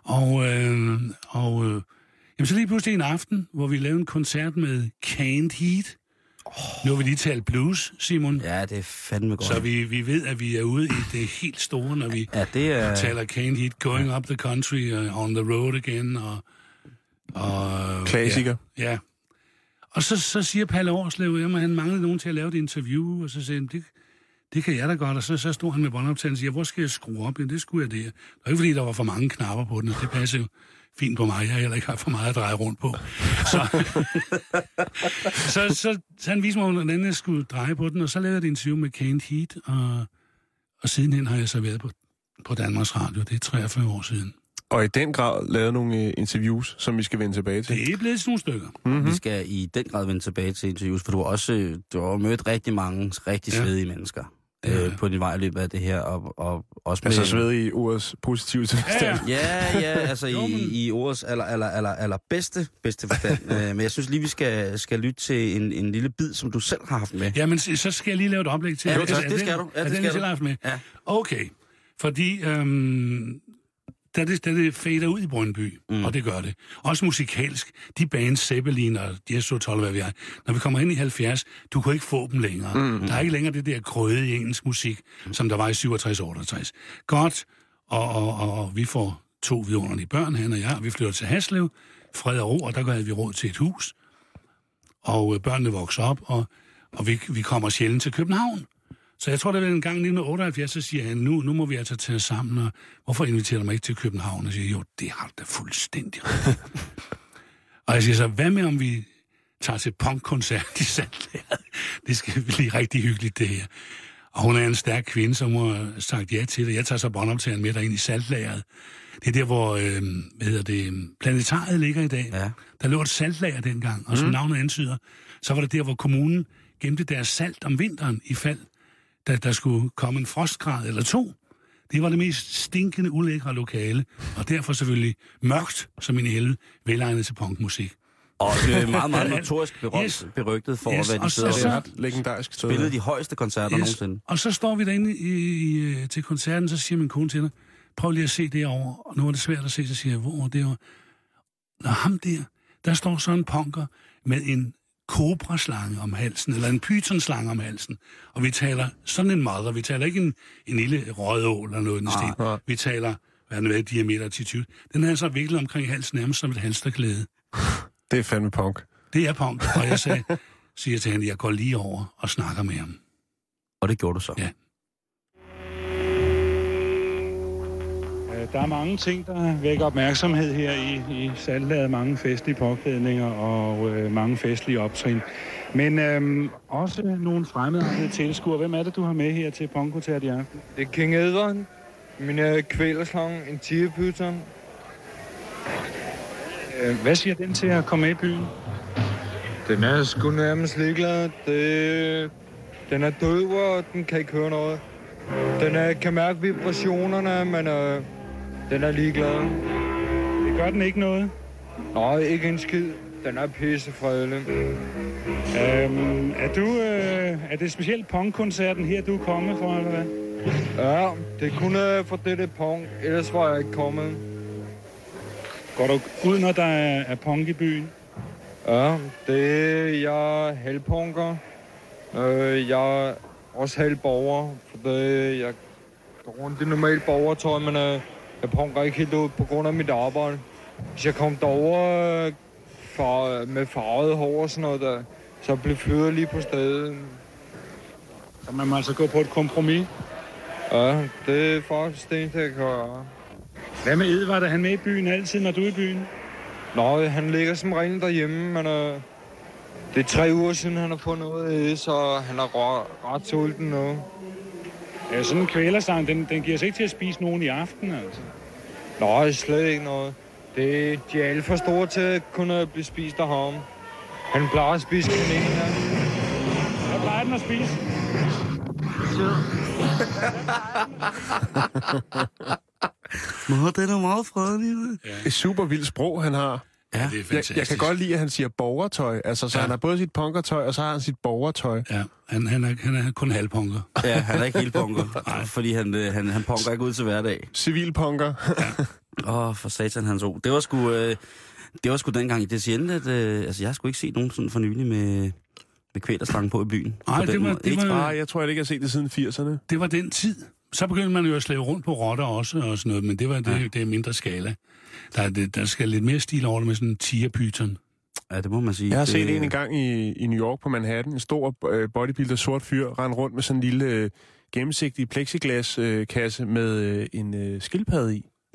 Speaker 6: Jamen så lige pludselig en aften, hvor vi lavede en koncert med Canned Heat. Nu har vi lige talt blues, Simon.
Speaker 4: Ja, det er fandme godt.
Speaker 6: Så vi ved, at vi er ude i det helt store, når vi taler Canned Heat, Going Up the Country, On the Road Again, og
Speaker 5: klassiker.
Speaker 6: Ja. Og så siger Palle Årslev, at han manglede nogen til at lave et interview, og så siger han, det kan jeg da godt. Og så stod han med båndoptagelsen og siger, hvor skal jeg skrue op? Ja, det skulle jeg der. Det var ikke, fordi der var for mange knapper på den, det passer jo fint på mig. Jeg har heller ikke haft for meget at dreje rundt på. Så han viste mig, hvordan jeg skulle dreje på den, og så lavede jeg et interview med Kent Heat, og sidenhen har jeg så været på Danmarks Radio. Det er 43 år siden.
Speaker 5: Og i den grad lavet nogle interviews, som vi skal vende tilbage til.
Speaker 6: Det er blevet sådan nogle stykker.
Speaker 4: Mm-hmm. Vi skal i den grad vende tilbage til interviews, for du har mødt rigtig mange rigtig svedige mennesker på din vej i løbet af det her. Og også
Speaker 5: altså svedige i ordets positive forstand.
Speaker 4: Ja, altså i ordets aller bedste forstand. Men jeg synes lige, vi skal lytte til en lille bid, som du selv har haft med.
Speaker 6: Ja, men så skal jeg lige lave et oplæg til.
Speaker 4: Ja, det skal du.
Speaker 6: Ja, det skal du. Selv haft med. Ja. Okay, fordi da det fader ud i Brøndby, og det gør det. Også musikalsk. De bands, Zeppelin og Jethro Tull, hvad vi er. Når vi kommer ind i 70, du kan ikke få dem længere. Der er ikke længere det der grøde i engelsk musik, som der var i 67-68. Godt, og vi får 2 vidunderlige børn, han og jeg. Vi flytter til Haslev, fred og ro, og der havde vi råd til et hus. Og børnene vokser op, og vi kommer sjældent til København. Så jeg tror, det var en gang i 1978, så siger han, nu må vi altså tage sammen, og hvorfor inviterer du mig ikke til København? Og jeg siger, jo, det har du da fuldstændig. Og jeg siger så, hvad med om vi tager til punkkoncert i Saltlæret? Det skal blive rigtig hyggeligt, det her. Og hun er en stærk kvinde, som har sagt ja til det. Jeg tager så båndoptageren med derind i Saltlæret. Det er der, hvor planetariet ligger i dag. Ja. Der lå et saltlager dengang, og som navnet antyder, så var det der, hvor kommunen gemte deres salt om vinteren i fald, da der skulle komme en frostgrad eller 2. Det var det mest stinkende, ulækre lokale, og derfor selvfølgelig mørkt, som en helvede, velegnet til punkmusik.
Speaker 4: Og det er meget, meget notorisk berygtet for, hvad de sidder
Speaker 5: og ret legendarisk
Speaker 4: spillede de højeste koncerter nogensinde.
Speaker 6: Og så står vi derinde til koncerten, så siger min kone til dig, prøv lige at se derovre, og nu er det svært at se, så siger jeg, hvor det var. Når ham der står så en punker med en kobraslange om halsen, eller en pythonslange om halsen. Og vi taler sådan en mother. Vi taler ikke en lille rødål eller noget i den stil. Vi taler, hvad den er, diameter 10-20. Den er så viklet omkring halsen nærmest som et halsterklæde.
Speaker 5: Det er fandme punk.
Speaker 6: Det er punk. Og jeg siger til hende, jeg går lige over og snakker med ham.
Speaker 4: Og det gjorde du så?
Speaker 6: Ja. Der er mange ting, der vækker opmærksomhed her i Saltlæret. Mange festlige påklædninger og mange festlige optrin. Men også nogle fremmede tilskuere. Hvem er det, du har med her til punkkoncert i aften?
Speaker 9: Det er King Edward, min kvælerslange, en tigerpyton.
Speaker 6: Hvad siger den til at komme med i byen?
Speaker 9: Den er sgu nærmest ligeglad. Den er død, og den kan ikke høre noget. Den kan mærke vibrationerne, men den er ligeglad.
Speaker 6: Det gør den ikke noget?
Speaker 9: Nej, ikke en skid. Den er pissefredelig.
Speaker 6: Er det specielt punkkoncerten her, du er kommet for, eller hvad?
Speaker 9: Ja, det kunne for det punk. Ellers var jeg ikke kommet.
Speaker 6: Går du ud, når der er punk i byen?
Speaker 9: Ja, jeg er halvpunker. Jeg er også halvborger, for jeg går rundt i normalt borgertøj, men jeg punker ikke helt ud på grund af mit arbejde. Hvis jeg kom derover med farvet hår og sådan noget der, så blev fyret lige på stedet.
Speaker 6: Så man må altså gå på et kompromis?
Speaker 9: Ja, det er faktisk det, jeg kan gøre.
Speaker 6: Hvad med Edvard? Er han med i byen altid, når du er i byen?
Speaker 9: Nå, han ligger som regel derhjemme, men det er 3 uger siden, han har fået noget, så han er ret sulten nu.
Speaker 6: Ja, sådan en kvælersang, den giver sig ikke til at spise nogen i aften, altså?
Speaker 9: Nej, slet ikke noget. De er alt for store til at kunne blive spist af ham. Han plejer at spise kaniner.
Speaker 6: Hvad plejer den at spise?
Speaker 4: Nå, det er meget fredelig.
Speaker 5: Ja. Et super vildt sprog, han har.
Speaker 6: Ja, det er fantastisk.
Speaker 5: Jeg kan godt lide, at han siger borgertøj. Altså, så han har både sit punkertøj, og så har han sit borgertøj.
Speaker 6: Ja, han er kun halvpunker.
Speaker 4: Ja, han er ikke helt punker. Fordi han punker ikke ud til hverdag.
Speaker 5: Civilpunker.
Speaker 4: Ja. For satan hans ord. Det var sgu dengang i DCN, at jeg har sgu ikke set nogen sådan for nylig med kvælerslange på i byen.
Speaker 6: Nej, det var
Speaker 5: jeg tror ikke, jeg har set det siden 80'erne.
Speaker 6: Det var den tid. Så begyndte man jo at slæve rundt på rotter også og sådan noget, men det er mindre skala. Der skal lidt mere stil over det med sådan en tigerpyton.
Speaker 4: Ja, det må man sige.
Speaker 5: Jeg har set en gang i New York på Manhattan. En stor bodybuilder, sort fyr, rende rundt med sådan en lille gennemsigtig plexiglaskasse med en skildpadde i.
Speaker 6: Ja.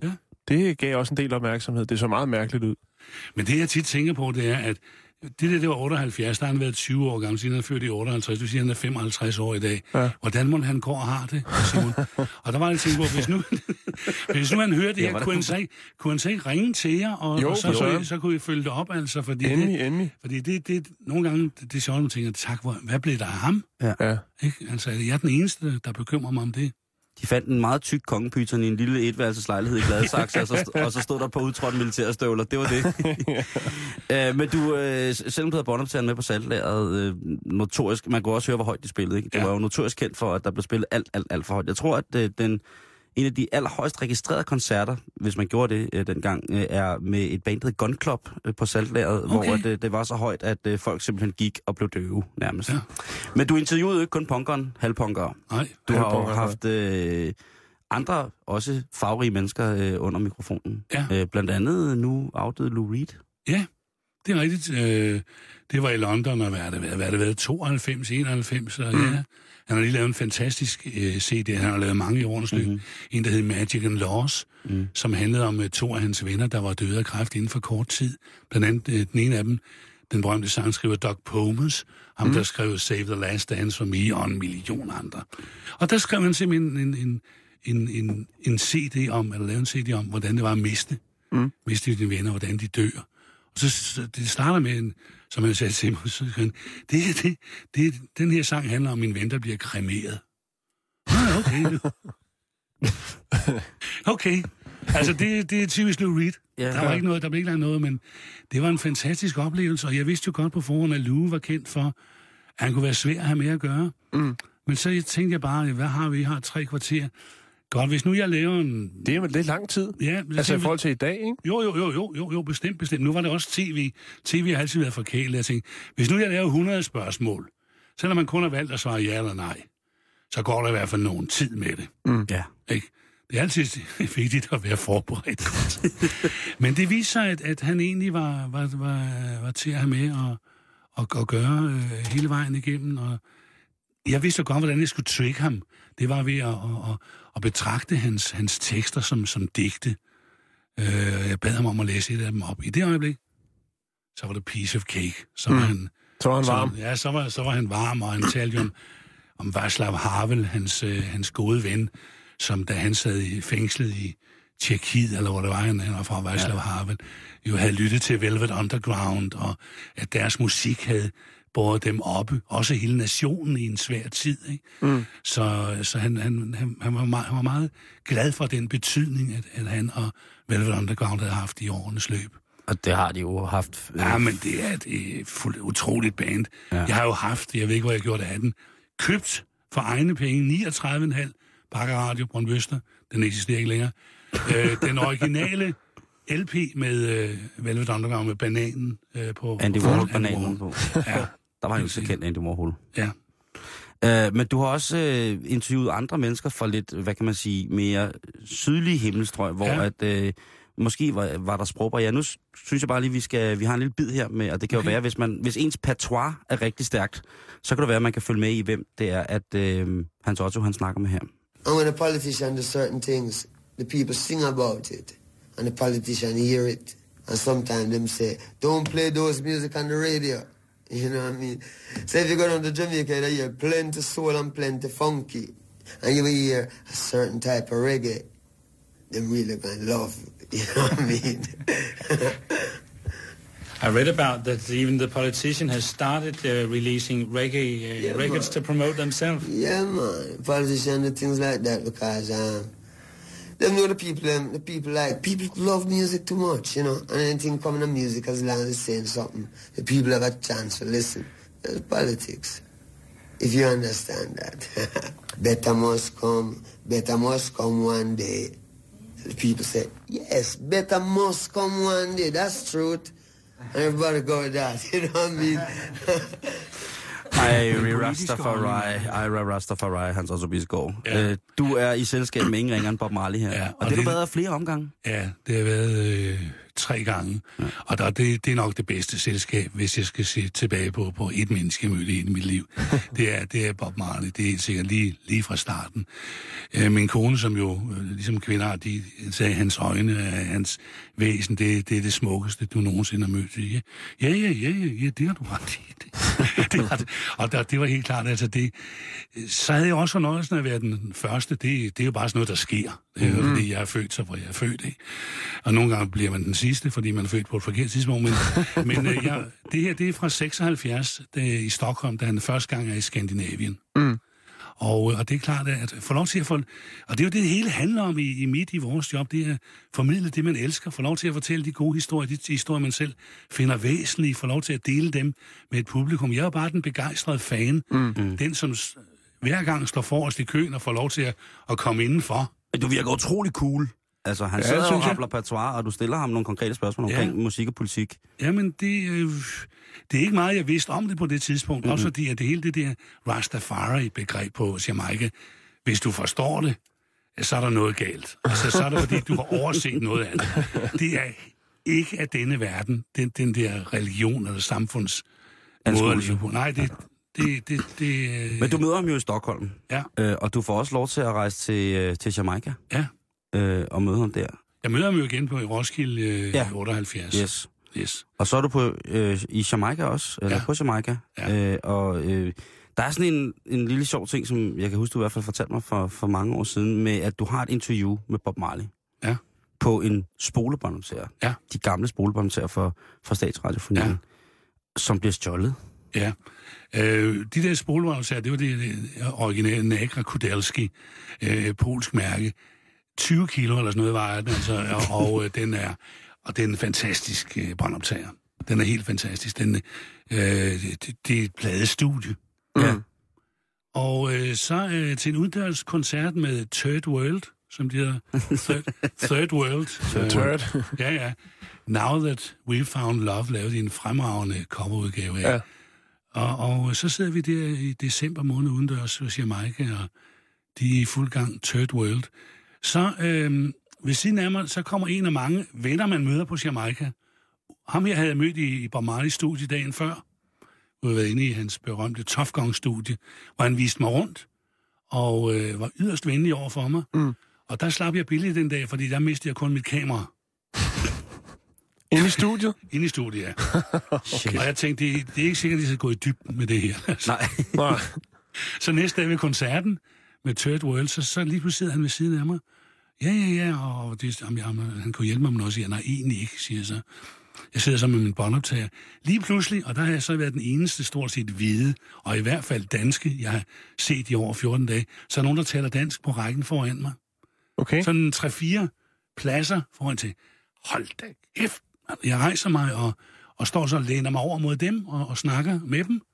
Speaker 5: Det gav også en del opmærksomhed. Det så meget mærkeligt ud.
Speaker 6: Men det, jeg tit tænker på, det er, at det var 78, der har han været 20 år gammel, siden han er født i 58, du siger, han er 55 år i dag. Ja. Hvordan må han går og har det, Simon? Og der var jeg tænkt på, hvis nu han hørte det her, kunne han så ikke ringe til jer, og så kunne I følge det op, altså, fordi endelig. Fordi det nogle gange, det er sjovt, man tænker, tak, hvad blev der af ham? Ja. Ikke? Altså, jeg er den eneste, der bekymrer mig om det.
Speaker 4: De fandt en meget tyk kongepyton i en lille etværelseslejlighed i Gladsaxe, og så stod der på udtrådte militærstøvler. Det var det. Men du, selvom du havde båndoptageren med på saltlageret, notorisk, man kunne også høre, hvor højt de spillede. Ikke? Det var jo notorisk kendt for, at der blev spillet alt for højt. Jeg tror, at en af de allerhøjst registrerede koncerter, hvis man gjorde det dengang, er med et band, der hedder Gun Club på saltlageret, hvor det var så højt, at folk simpelthen gik og blev døve nærmest. Ja. Men du interviewede ikke kun punkeren, halvpunkere.
Speaker 6: Nej.
Speaker 4: Du har jo haft andre, også farverige mennesker under mikrofonen. Ja. Blandt andet nu afdøde Lou Reed.
Speaker 6: Ja, det er rigtigt. Det var i London, og hvad har det været? 92, 91, og ja. Han har lige lavet en fantastisk CD, han har lavet mange i årenes løb. En, der hed Magic and Laws, som handlede om 2 af hans venner, der var døde af kræft inden for kort tid. Blandt andet den ene af dem, den berømte sangskriver Doug Pomus, ham der skrev Save the Last Dance for Me og en million andre. Og der skrev han simpelthen en CD om, eller lavede en CD om, hvordan det var at miste dine venner, hvordan de dør. Og så det starter med som jeg sagde til mig, så den her sang handler om min ven, der bliver kremeret. Okay. Okay. Altså, det er typisk Lou Reed. Ja, der var ikke noget, der blev ikke lagt noget, men det var en fantastisk oplevelse, og jeg vidste jo godt på forhånd, at Lou var kendt for, at han kunne være svær at have med at gøre. Men så tænkte jeg bare, hvad har vi? Vi har 3 kvarter. Godt, hvis nu jeg laver en...
Speaker 5: Det er jo lidt lang tid. Ja, altså i forhold til i dag, ikke?
Speaker 6: Jo, bestemt. Nu var det også tv. TV har altid været forkælet. Jeg tænkte, hvis nu jeg laver 100 spørgsmål, selvom man kun har valgt at svare ja eller nej, så går der i hvert fald nogen tid med det.
Speaker 4: Ja.
Speaker 6: Ikke? Det er altid vigtigt at være forberedt godt. Men det viser sig, at han egentlig var til at have med og gøre hele vejen igennem. Og jeg vidste godt, hvordan jeg skulle tricke ham. Det var ved at betragte hans tekster som digte. Jeg bad ham om at læse et af dem op. I det øjeblik, så var det piece of cake. Så var han
Speaker 5: varm.
Speaker 6: Ja, så var han varm, og han talte jo om Václav Havel, hans gode ven, som da han sad i fængslet i Tjekkiet, eller hvor det var, han var fra Václav Havel, jo havde lyttet til Velvet Underground, og at deres musik havde båret dem oppe, også hele nationen i en svær tid. Ikke? Så han var meget glad for den betydning, at han og Velvet Underground havde haft i årenes løb.
Speaker 4: Og det har de jo haft.
Speaker 6: Ja, men det er et utroligt band. Ja. Jeg har jo haft, jeg ved ikke, hvor jeg gjorde det af den, købt for egne penge 39,5 Bakker Radio Brøndbøster. Den eksisterer ikke længere. Den originale LP med Velvet Underground med bananen på...
Speaker 4: Andy Warhol-bananen på. Ja. Der var han jo så kendt, Andy Warhol.
Speaker 6: Ja.
Speaker 4: Men du har også interviewet andre mennesker fra lidt, hvad kan man sige, mere sydlige himmelstrøg, hvor at måske var der sprogbarriere. Nu synes jeg bare lige, vi har en lille bid her med, og det kan jo være, hvis ens patois er rigtig stærkt, så kan det være, at man kan følge med i, hvem det er, at Hans Otto, han snakker med her.
Speaker 10: And when a politician does certain things, the people sing about it, and the politician hear it, and sometimes them say, don't play those music on the radio. You know what I mean? So if you go down to Jamaica, you hear plenty soul and plenty funky, and you will hear a certain type of reggae, them really gonna love it. You know what I mean?
Speaker 11: I read about that even the politician has started releasing reggae records to promote themselves.
Speaker 10: Yeah, man. Politicians do things like that because them know the people love music too much, you know, and anything coming to music as long as it's saying something, the people have a chance to listen. That's politics, if you understand that. Better must come one day. So the people say, yes, better must come one day, that's truth. And everybody go with that, you know what I mean?
Speaker 4: Ira Rastafari, Hans Otto Bisgaard. Ja. Du er i selskab med ingen ringere end Bob Marley her. Ja, og det har været flere omgange.
Speaker 6: Ja, det har været 3 gange. Ja. Og det er nok det bedste selskab, hvis jeg skal se tilbage på et menneske, jeg mødte i mit liv. Det er Bob Marley. Det er helt sikkert lige fra starten. Min kone, som jo, ligesom kvinder, de sagde, hans øjne, hans væsen, det er det smukkeste, du nogensinde har mødt. Ja, det har du ret i. Og det var helt klart, altså det. Så havde jeg også fornøjelsen af at være den første. Det er jo bare sådan noget, der sker. Fordi jeg er født, så hvor jeg er født, ikke? Og nogle gange bliver man den sidste, fordi man er født på et forkert tidspunkt. Men det her, det er fra 76 i Stockholm, da han første gang er i Skandinavien. Og det er klart, at få lov til at få... Og det er jo det hele handler om i vores job, det er at formidle det, man elsker, få lov til at fortælle de gode historier, de historier, man selv finder væsentlige, få lov til at dele dem med et publikum. Jeg er bare den begejstrede fan, den som hver gang står forrest i køen og får lov til at komme indenfor.
Speaker 4: Du virker utrolig cool. Altså, han sidder og rappler patois, og du stiller ham nogle konkrete spørgsmål omkring musik og politik.
Speaker 6: Jamen, det er ikke meget, jeg vidste om det på det tidspunkt. Også fordi, at det hele det der Rastafari-begreb på Jamaica, hvis du forstår det, så er der noget galt. Altså, så er det, fordi du har overset noget af det. Det er ikke af denne verden, den der religion eller samfunds måde at leve på. Nej, det
Speaker 4: Men du møder ham jo i Stockholm.
Speaker 6: Ja.
Speaker 4: Og du får også lov til at rejse til Jamaica.
Speaker 6: Ja.
Speaker 4: Og møde ham der. Jeg
Speaker 6: møder ham jo igen på Roskilde 78.
Speaker 4: Yes. Og så er du i Jamaica også, eller på Jamaica.
Speaker 6: Ja.
Speaker 4: Der er sådan en lille sjov ting, som jeg kan huske, du i hvert fald fortalte mig for mange år siden, med at du har et interview med Bob Marley.
Speaker 6: Ja.
Speaker 4: På en spolebåndoptager.
Speaker 6: Ja.
Speaker 4: De gamle spolebåndoptager fra Statsradiofonien, som bliver stjålet.
Speaker 6: Ja. De der spolebåndoptager, det var det originale Nagra Kudelski, polsk mærke. 20 kilo eller sådan noget vejer den, altså, og den er en fantastisk båndoptager. Den er helt fantastisk. Det er et pladestudie. Ja. Og så til en uddannelseskoncert med Third World, som de hedder. Third World.
Speaker 5: Third.
Speaker 6: Ja. Now That We Found Love, lavede en fremragende coverudgave af. Ja. Og så sidder vi der i december måned udendørs hos Jamaica, og de er i fuld gang, Third World. Så ved siden af mig, så kommer en af mange venner, man møder på Jamaica. Ham her havde jeg mødt i Bob Marley's studie dagen før. Jeg havde været inde i hans berømte Tough Gong-studie, hvor han viste mig rundt, og var yderst venlig over for mig. Og der slap jeg billigt den dag, fordi der mistede jeg kun mit kamera.
Speaker 5: Inde i studiet?
Speaker 6: Inde i studiet, ja. Okay. Og jeg tænkte, det er ikke sikkert, at de skal gå i dybden med det her.
Speaker 4: Nej.
Speaker 6: Så næste dag ved koncerten med Third World, så lige pludselig sidder han ved siden af mig. Ja, og han kunne hjælpe mig med noget, siger nej, egentlig ikke, siger jeg så. Jeg sidder så med min båndoptager. Lige pludselig, og der har jeg så været den eneste stort set hvide, og i hvert fald danske, jeg har set i over 14 dage, så er nogen, der taler dansk på rækken foran mig.
Speaker 5: Okay.
Speaker 6: Sådan 3-4 pladser foran til. Hold da kæft. Jeg rejser mig og står så og læner mig over mod dem og snakker med dem.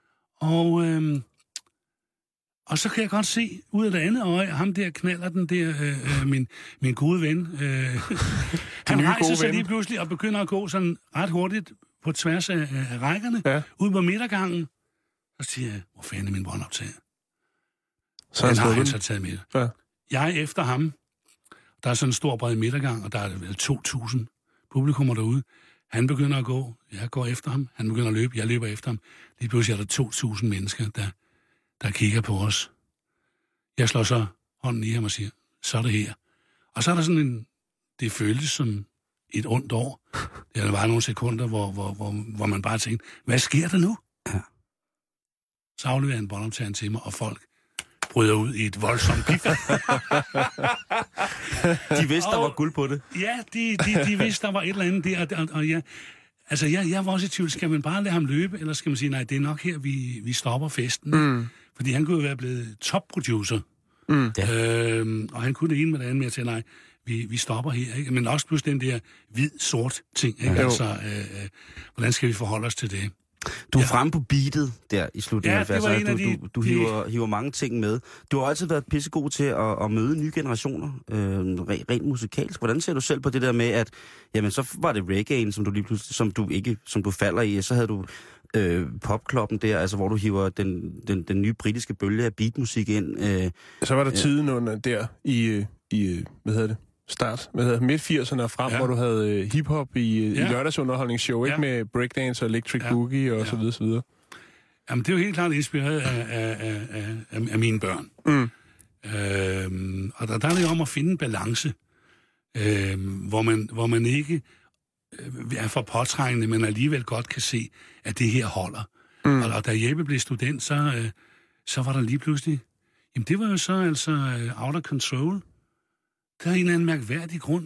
Speaker 6: Og så kan jeg godt se ud af det andet øje, ham der knaller den der, min gode ven. Han rejser sig lige pludselig og begynder at gå sådan ret hurtigt på tværs af rækkerne, ud på midtergangen. Så siger jeg, hvor fanden er min båndoptager? Så har han så taget med. Ja. Jeg er efter ham. Der er sådan en stor bred midtergang, og der er vel 2.000 publikummer derude. Han begynder at gå, jeg går efter ham. Han begynder at løbe, jeg løber efter ham. Lige pludselig er der 2.000 mennesker, der kigger på os. Jeg slår så hånden i ham og siger, så er det her. Og så er der sådan det føltes som et ondt år. Der var nogle sekunder, hvor man bare tænkte, hvad sker der nu? Ja. Så afleverer han båndoptageren til mig, og folk bryder ud i et voldsomt pif.
Speaker 4: De vidste, der var guld på det.
Speaker 6: Ja, de vidste, der var et eller andet der. Og jeg var også i tvivl, skal man bare lade ham løbe, eller skal man sige, nej, det er nok her, vi stopper festen. Fordi han kunne jo være blevet topproducer. Og han kunne det ene med det andet med at sige, nej, vi stopper her. Ikke? Men også pludselig den der hvid-sort ting. Ikke? Altså, hvordan skal vi forholde os til det?
Speaker 4: Du er fremme på beatet der i slutningen af 70'erne. Du hiver mange ting med. Du har altid været pissegod til at møde nye generationer, rent musikalsk. Hvordan ser du selv på det der med, at jamen, så var det reggae'en, som du lige pludselig, som du falder i, så havde du popkloppen der, altså hvor du hiver den nye britiske bølge af beatmusik ind.
Speaker 5: Så var der tiden under der i hvad hedder det? midt-80'erne og frem, hvor du havde hiphop i lørdagsunderholdningsshow, ikke med breakdance og electric boogie og så videre, så videre.
Speaker 6: Jamen, det er jo helt klart inspireret af mine børn. Og der er det om at finde en balance, hvor man ikke er for påtrængende, men alligevel godt kan se, at det her holder. Og da Jeppe blev student, så var der lige pludselig... Jamen, det var jo så altså out of control. Der er en eller anden mærkværdig grund.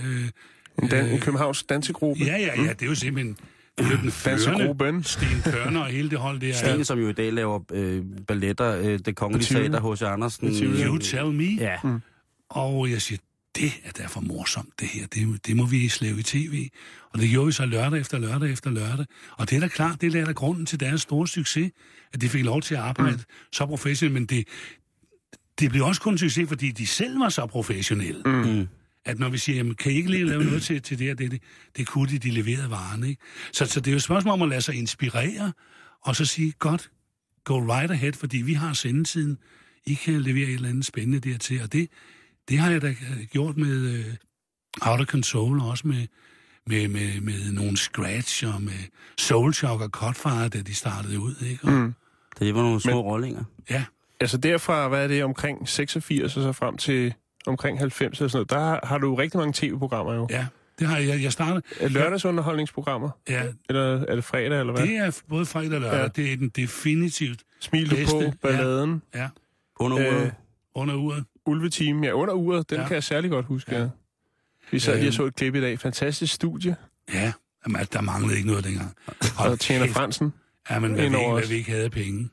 Speaker 5: En Københavns dansegruppe?
Speaker 6: Ja, det er jo simpelthen... Det er jo den førende Sten Kørner og hele det hold der.
Speaker 4: Sten, som jo i dag laver balletter, Det Kongelige Teater, H.C. Andersen.
Speaker 6: You Tell Me. Ja. Og jeg siger, det er derfor morsomt, det her. Det må vi slæve i tv. Og det gjorde vi så lørdag efter lørdag efter lørdag. Og det er da klart, det er da grunden til deres store succes, at de fik lov til at arbejde så professionelt. Men det blev også kun en succes, fordi de selv var så professionelle. At når vi siger, jamen, kan I ikke lave noget til det her, det kunne de leverede varerne, ikke? Så det er jo et spørgsmål om at lade sig inspirere, og så sige, godt, go right ahead, fordi vi har sendetiden. I kan levere et eller andet spændende dertil, og det har jeg da gjort med Out of Control, og også med nogle scratch, og med Soul Shock og Cutfire, da de startede ud, ikke? Og
Speaker 4: det var nogle små rollinger.
Speaker 6: Ja.
Speaker 5: Altså derfra, hvad er det, omkring 86 og så frem til omkring 90 og sådan noget, der har du rigtig mange tv-programmer jo.
Speaker 6: Ja, det har jeg. Jeg startede...
Speaker 5: Lørdagsunderholdningsprogrammer?
Speaker 6: Ja.
Speaker 5: Eller er det fredag, eller hvad?
Speaker 6: Det er både fredag og lørdag. Ja. Det er den definitivt
Speaker 5: Smil du på, balladen.
Speaker 6: Ja.
Speaker 4: Under uret.
Speaker 6: Under uret.
Speaker 5: Ulvetime, ja, under uret, den kan jeg særlig godt huske. Ja. Vi sad lige og så et klip i dag. Fantastisk studie.
Speaker 6: Ja, jamen, der manglede ikke noget dengang.
Speaker 5: Og Tjener Fransen.
Speaker 6: Ja, men hvad vi ikke havde penge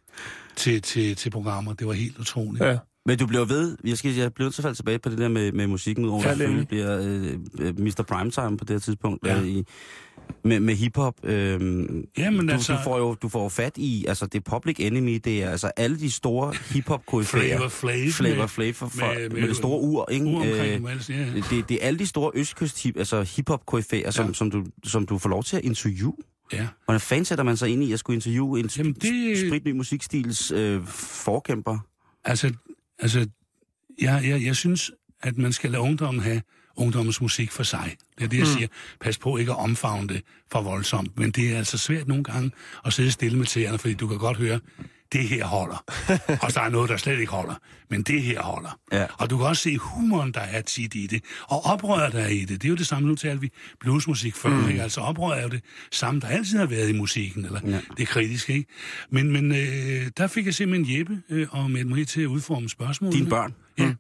Speaker 6: til programmer. Det var helt utroligt. Ja.
Speaker 4: Men du bliver ved, jeg blev så faldt tilbage på det der med musikken, udover at selvfølgelig bliver Mr. Primetime på det her tidspunkt med hiphop.
Speaker 6: Jamen
Speaker 4: du får fat i, altså det Public Enemy, det er altså alle de store hiphop-koryfæer. Flavor Flav med det store ur, ikke? Det er alle de store østkyst hiphop-koryfæer, som du får lov til at interviewe.
Speaker 6: Ja.
Speaker 4: Hvordan fanden sætter man sig ind i at skulle interviewe en spritny musikstils forkæmper?
Speaker 6: Altså, jeg synes, at man skal lade ungdommen have ungdommens musik for sig. Det er det, jeg siger. Pas på ikke at omfavne det for voldsomt. Men det er altså svært nogle gange at sidde stille med tæerne, fordi du kan godt høre, det her holder. Og der er noget, der slet ikke holder. Men det her holder. Ja. Og du kan også se humoren, der er tit i det. Og oprøret, der er i det. Det er jo det samme, nu talte vi bluesmusik før. Ikke? Altså oprøret er jo det samme, der altid har været i musikken. Eller det kritiske, ikke? Men der fik jeg simpelthen Jeppe og Mette Marie til at udforme spørgsmålene.
Speaker 4: Dine børn?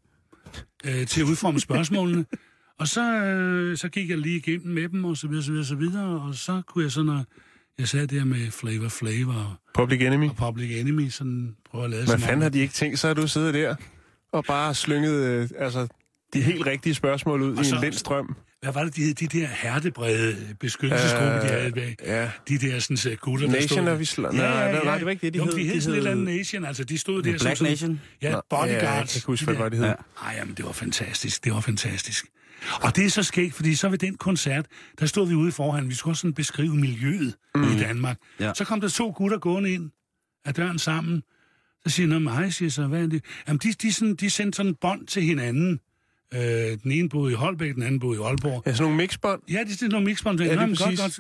Speaker 6: Ja. Til at udforme spørgsmålene. Og så gik jeg lige igennem med dem, og så videre. Og så kunne jeg sådan... Jeg sagde der med Flavor Flav og
Speaker 5: Public
Speaker 6: Enemy, sådan prøver at lade
Speaker 5: sådan. Hvad fanden har de ikke tænkt, så har du siddet der og bare slynget de helt rigtige spørgsmål ud i en lindstrøm?
Speaker 6: Hvad var det, de der hertebrede beskyttelsesgruppe, de havde bag?
Speaker 5: Ja.
Speaker 6: De der sådan gutter,
Speaker 5: der stod... Nation of Islam. Nej, det var ikke det, de hed.
Speaker 6: De hed sådan et eller andet Nation, altså de stod der
Speaker 4: Black
Speaker 6: som...
Speaker 4: Nation?
Speaker 6: Ja, Bodyguards.
Speaker 5: Ja, jeg kan huske, hvad de hed.
Speaker 6: Ej, jamen det var fantastisk. Og det er så skægt, fordi så ved den koncert, der stod vi ude i forhånden, vi skulle også sådan beskrive miljøet i Danmark. Ja. Så kom der 2 gutter gående ind af døren sammen. Så siger jeg, siger så, hvad er det? Jamen, de sendte sådan bånd til hinanden. Den ene boede i Holbæk, den anden boede i Aalborg.
Speaker 5: Ja, sådan nogle mixbånd?
Speaker 6: Ja, det er nogle mixbånd. Ja, godt.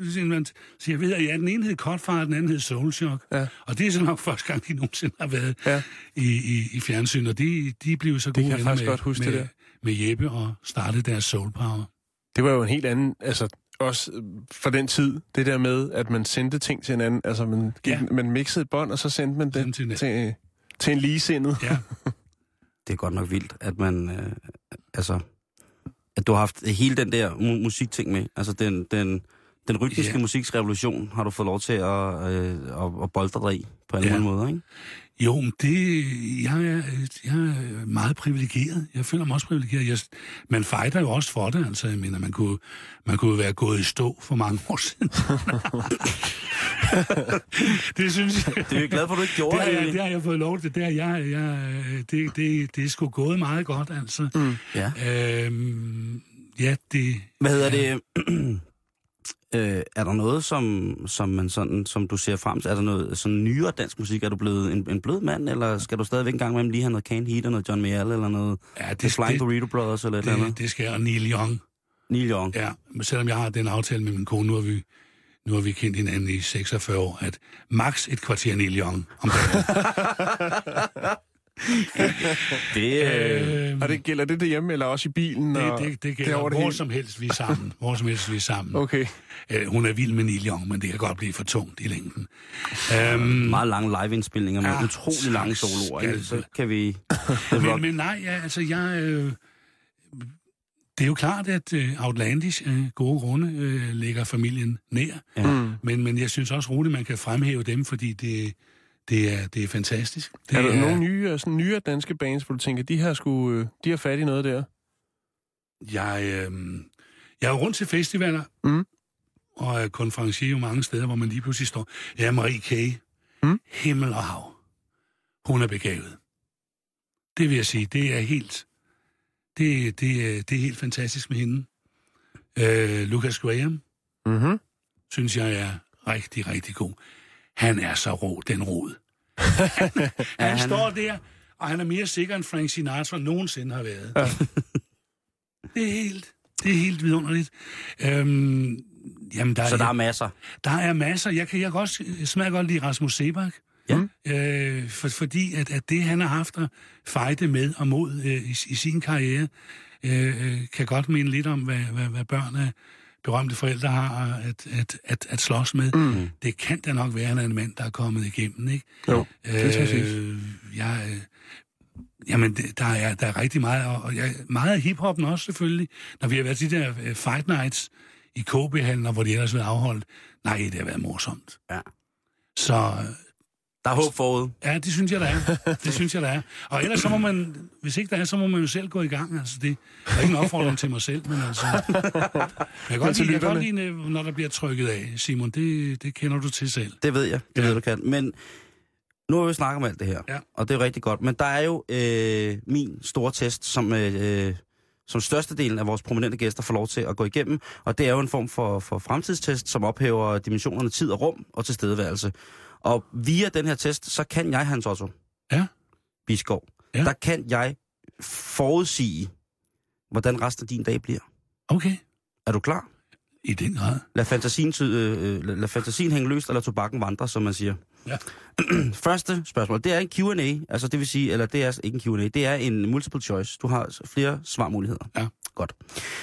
Speaker 6: Så jeg ved, at den ene hed Cutfire, den anden hed Soul Shock. Ja. Og det er så nok første gang, de nogensinde har været i fjernsyn. Og de blev så gode venner med Jeppe og startede deres Soul Power.
Speaker 5: Det var jo en helt anden, altså også for den tid, det der med, at man sendte ting til hinanden. Altså man mixede et bånd, og så sendte man det til en ligesindet.
Speaker 6: Ja.
Speaker 4: Det er godt nok vildt, at man... at du har haft hele den der musikting med. Altså den rytmiske musiksrevolution har du fået lov til at boltre dig i på en eller anden måde, ikke?
Speaker 6: Jo, men jeg er meget privilegeret. Jeg føler mig også privilegeret. Man fighter jo også for det, altså. Jeg mener, man kunne være gået i stå for mange år siden. Det synes jeg...
Speaker 4: Det er jeg glad for, du ikke gjorde det.
Speaker 6: Det har jeg fået lov til. Det er sgu gået meget godt, altså.
Speaker 4: Ja.
Speaker 6: Ja, det...
Speaker 4: Hvad hedder det? Er der noget, som man sådan, som du ser frem til? Er der noget sådan nyere dansk musik? Er du blevet en blød mand, eller skal du stadigvæk en gang med lige have noget Canned Heat og noget John Mayall, eller noget Flying Burrito Brothers, eller et eller andet?
Speaker 6: Det skal jeg, og Neil Young.
Speaker 4: Neil Young?
Speaker 6: Ja, men selvom jeg har den aftale med min kone, nu har vi kendt hinanden i 46 år, at max et kvarter Neil Young om dagen.
Speaker 5: Og det gælder det derhjemme, eller også i bilen?
Speaker 6: Det gælder hvor som helst vi er sammen. Hvor som helst vi er sammen.
Speaker 5: Okay.
Speaker 6: Hun er vild med Neil Young, men det kan godt blive for tungt i længden.
Speaker 4: Meget lange live-indspilninger med utrolig lange soloer. Så kan vi...
Speaker 6: men nej, ja, altså det er jo klart, at Outlandish gode grunde ligger familien nær. Ja. Men jeg synes også roligt, man kan fremhæve dem, fordi det er fantastisk.
Speaker 5: Er der nogle nyere danske bands, hvor du tænker, de har fat i noget der?
Speaker 6: Jeg er jo rundt til festivaler, og er konferencier jo mange steder, hvor man lige pludselig står. Ja, Marie K. Himmel og hav. Hun er begavet. Det vil jeg sige, det er helt... Det er helt fantastisk med hende. Lucas Graham, synes jeg er rigtig, rigtig god. Han er så rå, den rod. Han står der, og han er mere sikker end Frank Sinatra nogensinde har været. Ja. Det er helt vidunderligt. Jamen,
Speaker 4: så der er masser?
Speaker 6: Der er masser. Jeg smager godt lide Rasmus Seebach. Ja. Fordi at det, han har haft at fejde med og mod i sin karriere, kan godt minde lidt om, hvad børn af berømte forældre har at slås med. Det kan da nok være, at han er en mand, der er kommet igennem, ikke?
Speaker 5: Jo, det skal sige.
Speaker 6: Jamen, der er rigtig meget, og meget af hiphoppen også selvfølgelig. Når vi har været til de der fight nights i KB-hallen, hvor de ellers været afholdt. Nej, det har været morsomt.
Speaker 4: Ja.
Speaker 6: Så...
Speaker 4: Der er håb forud.
Speaker 6: Ja, det synes jeg, der er. Og ellers så må man, hvis ikke der er, så må man jo selv gå i gang. Altså, det er ikke en opfordring til mig selv, men altså... Jeg kan godt lide, når der bliver trykket af, Simon. Det kender du til selv.
Speaker 4: Det ved jeg. Det ved du kan. Men nu har vi snakket om alt det her, og det er rigtig godt. Men der er jo min store test, som størstedelen af vores prominente gæster får lov til at gå igennem. Og det er jo en form for fremtidstest, som ophæver dimensionerne tid og rum og tilstedeværelse. Og via den her test, så kan jeg, Hans Otto Bisgaard, der kan jeg forudsige, hvordan resten af din dag bliver.
Speaker 6: Okay.
Speaker 4: Er du klar?
Speaker 6: I den grad.
Speaker 4: Lad fantasien hænge løst, eller tobakken vandre, som man siger.
Speaker 6: Ja.
Speaker 4: Første spørgsmål, det er en Q&A, altså det vil sige, eller det er ikke en Q&A, det er en multiple choice. Du har flere svarmuligheder.
Speaker 6: Ja.
Speaker 4: Godt.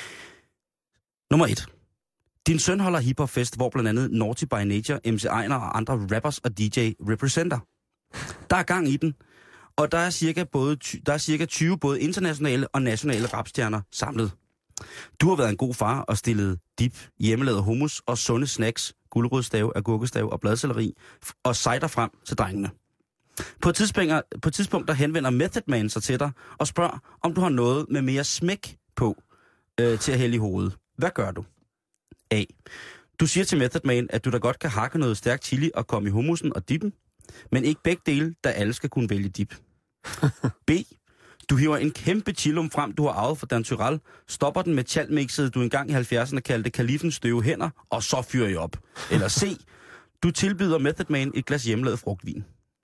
Speaker 4: Nummer 1. Din søn holder hiphopfest, hvor blandt andet Naughty by Nature, MC Einar og andre rappers og DJ representer. Der er gang i den, og der er cirka 20 både internationale og nationale rapstjerner samlet. Du har været en god far og stillet dip, hjemmelavet hummus og sunde snacks, gulerødstav, agurkestav og bladselleri og cider frem til drengene. På et tidspunkt der henvender Method Man sig til dig og spørger, om du har noget med mere smæk på til at hælde i hovedet. Hvad gør du? A. Du siger til Method Man, at du da godt kan hakke noget stærk chili og komme i hummusen og dippen, men ikke begge dele, da alle skal kunne vælge dip. B. Du hiver en kæmpe chillum frem, du har arvet fra Dan Tyrell, stopper den med chalmixet, du engang i 70'erne kaldte Kalifens støve hænder, og så fyrer I op. Eller C. Du tilbyder Method Man et glas hjemmelavet frugtvin.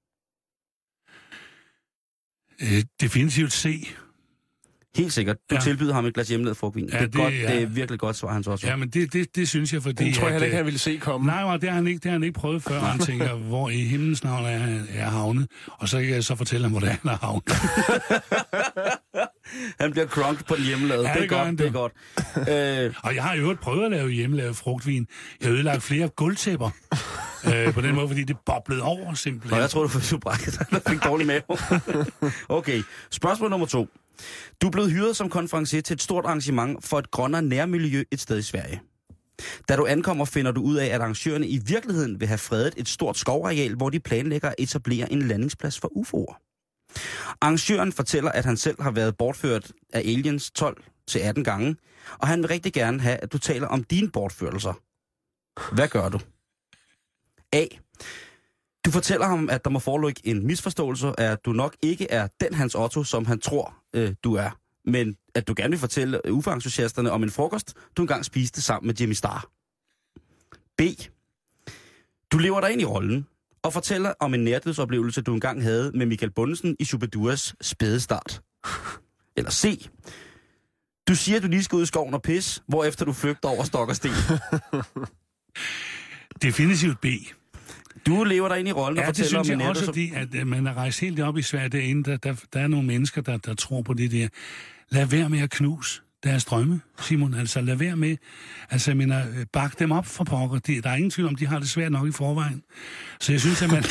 Speaker 6: Definitivt C.
Speaker 4: Helt sikkert. Du tilbyder ham et glas hjemmelavet frugtvin. Ja, det er virkelig godt svar, Hans Otto.
Speaker 6: Ja, men det synes jeg, fordi...
Speaker 5: Det tror jeg heller ikke, han ville se komme.
Speaker 6: Nej, det har han ikke prøvet før. Han tænker, hvor i himlens navn er havnet. Og så kan jeg så fortælle ham, hvor han er havnet.
Speaker 4: Han bliver crunk på den hjemmelavet. Ja, det er godt.
Speaker 6: Og jeg har jo prøvet at lave hjemmelavet frugtvin. Jeg har ødelagt flere gulvtæpper. På den måde, fordi det boblede over simpelthen.
Speaker 4: Og jeg tror, du fik brækket. Du fik dårlig mave. Okay, spørgsmål nummer 2. Du er blevet hyret som konferencier til et stort arrangement for et grønnere nærmiljø et sted i Sverige. Da du ankommer, finder du ud af, at arrangørerne i virkeligheden vil have fredet et stort skovareal, hvor de planlægger at etablere en landingsplads for UFO'er. Arrangøren fortæller, at han selv har været bortført af aliens 12-18 gange, og han vil rigtig gerne have, at du taler om dine bortførelser. Hvad gør du? A. Du fortæller ham, at der må foreligge en misforståelse, at du nok ikke er den Hans Otto, som han tror, du er. Men at du gerne vil fortælle UFO-entusiasterne om en frokost, du engang spiste sammen med Jimmy Star. B. Du lever dig ind i rollen og fortæller om en nærdødsoplevelse, du engang havde med Michael Bundesen i Superduas spædestart. Eller C. Du siger, at du lige skal ud i skoven og pisse, hvorefter du flygter over stok og sten.
Speaker 6: Definitivt B.
Speaker 4: Du lever dig ind i rollen og fortæller om en nærdødsoplevelse.
Speaker 6: Ja, det synes jeg også, at man er rejst helt op i Sverige derinde. Der er nogle mennesker, der tror på det der. Lad være med at knuse deres drømme, Simon. Altså, lad være med. Altså, jeg mener, bak dem op for pokker. Der er ingen tvivl om, de har det svært nok i forvejen. Så jeg synes, at man...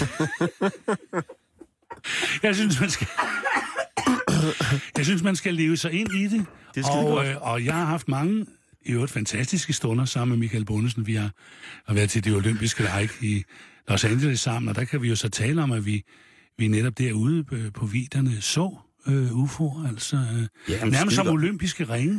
Speaker 6: Jeg synes, man skal leve sig ind i det. Og jeg har haft mange, i øvrigt fantastiske stunder sammen med Michael Bundesen. Vi har været til de olympiske lege i Los Angeles sammen, og der kan vi jo så tale om, at vi netop derude på vidderne så UFO'er, altså nærmest som olympiske ringe.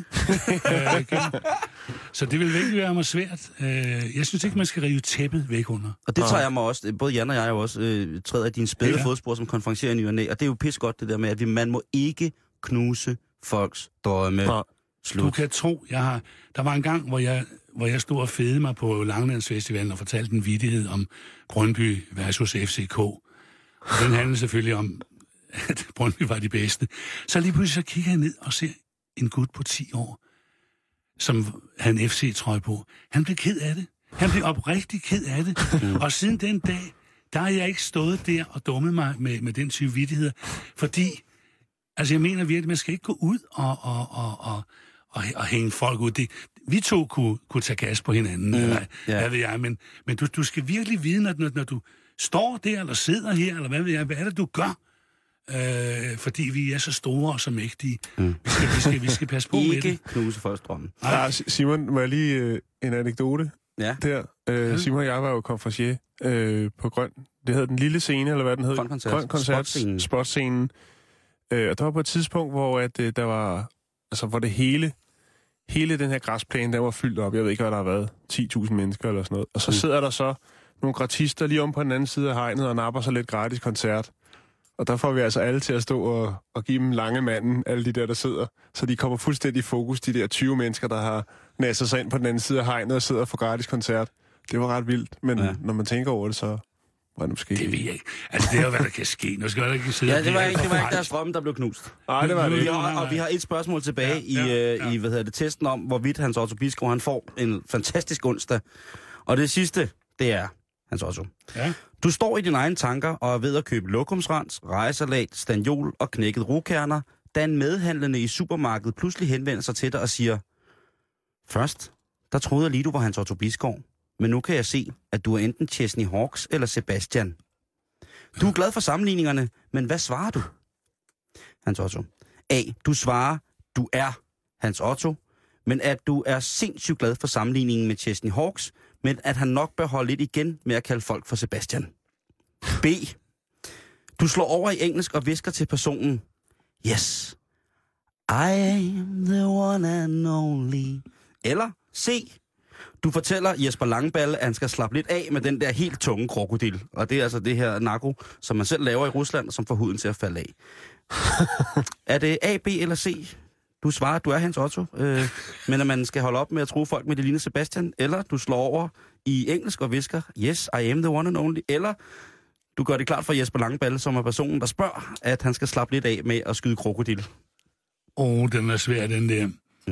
Speaker 6: Så det vil ikke være mig svært. Jeg synes ikke, man skal rive tæppet væk under.
Speaker 4: Og det tager jeg mig også, både Jan og jeg jo også træder af dine spæde fodspor som konferencier i ny og næ, og det er jo pis godt det der med, at man må ikke knuse folks drømme. Slut.
Speaker 6: Du kan tro, der var en gang, hvor jeg stod og fedede mig på Langelandsfestivalen og fortalte en vittighed om Brøndby versus FCK. Og den handlede selvfølgelig om, at Brøndby var de bedste. Så lige pludselig så kigger jeg ned og ser en gut på 10 år, som havde en FC-trøje på. Han blev ked af det. Han blev oprigtig ked af det. Og siden den dag, der har jeg ikke stået der og dummet mig med den type vittigheder. Fordi, altså jeg mener virkelig, man skal ikke gå ud og hænge folk ud. Vi to kunne tage gas på hinanden, hvad ved jeg, men du skal virkelig vide, når du står der, eller sidder her, eller hvad ved jeg, hvad er det, du gør? Fordi vi er så store og så mægtige. Vi skal passe på med det.
Speaker 4: Ikke knuse folks drømme.
Speaker 5: Ja, Simon, må jeg lige en anekdote?
Speaker 4: Ja.
Speaker 5: Der. Simon og jeg var jo konferencier på Grøn. Det hed den lille scene, eller hvad den hed? Grøn Koncert. Spotscenen. Og der var på et tidspunkt, hvor at, der var, altså hvor det hele den her græsplæne, der var fyldt op. Jeg ved ikke, hvad der har været. 10.000 mennesker eller sådan noget. Og så sidder der så nogle gratister lige om på den anden side af hegnet og napper så lidt gratis koncert. Og der får vi altså alle til at stå og give dem lange manden, alle de der sidder. Så de kommer fuldstændig i fokus, de der 20 mennesker, der har nasset sig ind på den anden side af hegnet og sidder og får gratis koncert. Det var ret vildt, men når man tænker over det, så var det måske...
Speaker 6: Det ved jeg ikke. Altså, det er jo, hvad der kan ske. Nu skal jeg ikke sidde...
Speaker 4: Ja, det var ikke deres drømme, der blev knust.
Speaker 5: Nej, det var det ikke.
Speaker 4: Og vi har et spørgsmål tilbage i testen om, hvorvidt Hans Otto Bisgaard, han får en fantastisk onsdag. Og det sidste, det er Hans Otto. Ja. Du står i dine egne tanker og er ved at købe lokumsrens, rejesalat, stanjol og knækket rokerner, da en medhandlende i supermarkedet pludselig henvender sig til dig og siger: Først, der troede jeg lige, du var Hans Otto Bisgaard, men nu kan jeg se, at du er enten Chesney Hawks eller Sebastian. Du er glad for sammenligningerne, men hvad svarer du? Hans Otto. A. Du svarer, du er Hans Otto, men at du er sindssygt glad for sammenligningen med Chesney Hawks, men at han nok bør holde lidt igen med at kalde folk for Sebastian. B. Du slår over i engelsk og visker til personen: Yes, I am the one and only. Eller C. Du fortæller Jesper Langballe, at han skal slappe lidt af med den der helt tunge krokodil. Og det er altså det her narko, som man selv laver i Rusland, som får huden til at falde af. Er det A, B eller C? Du svarer, at du er Hans Otto, men at man skal holde op med at tro folk med det ligner Sebastian, eller du slår over i engelsk og visker: Yes, I am the one and only. Eller du gør det klart for Jesper Langballe, som er personen, der spørger, at han skal slappe lidt af med at skyde krokodil.
Speaker 6: Den er svær, den der.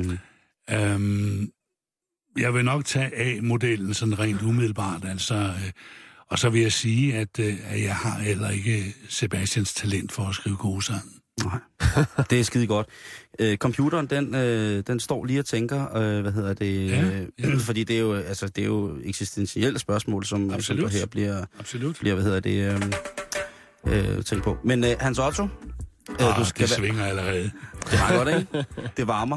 Speaker 6: Jeg vil nok tage A-modellen sådan rent umiddelbart, altså, og så vil jeg sige, at jeg har heller ikke Sebastians talent for at skrive gode sange.
Speaker 4: Nej, det er skide godt. Computeren, den står lige og tænker, fordi det er jo eksistentielle spørgsmål, som der her bliver tænkt på. Men Hans Otto,
Speaker 6: du skal det svinger allerede.
Speaker 4: Det er godt, ikke? Det varmer.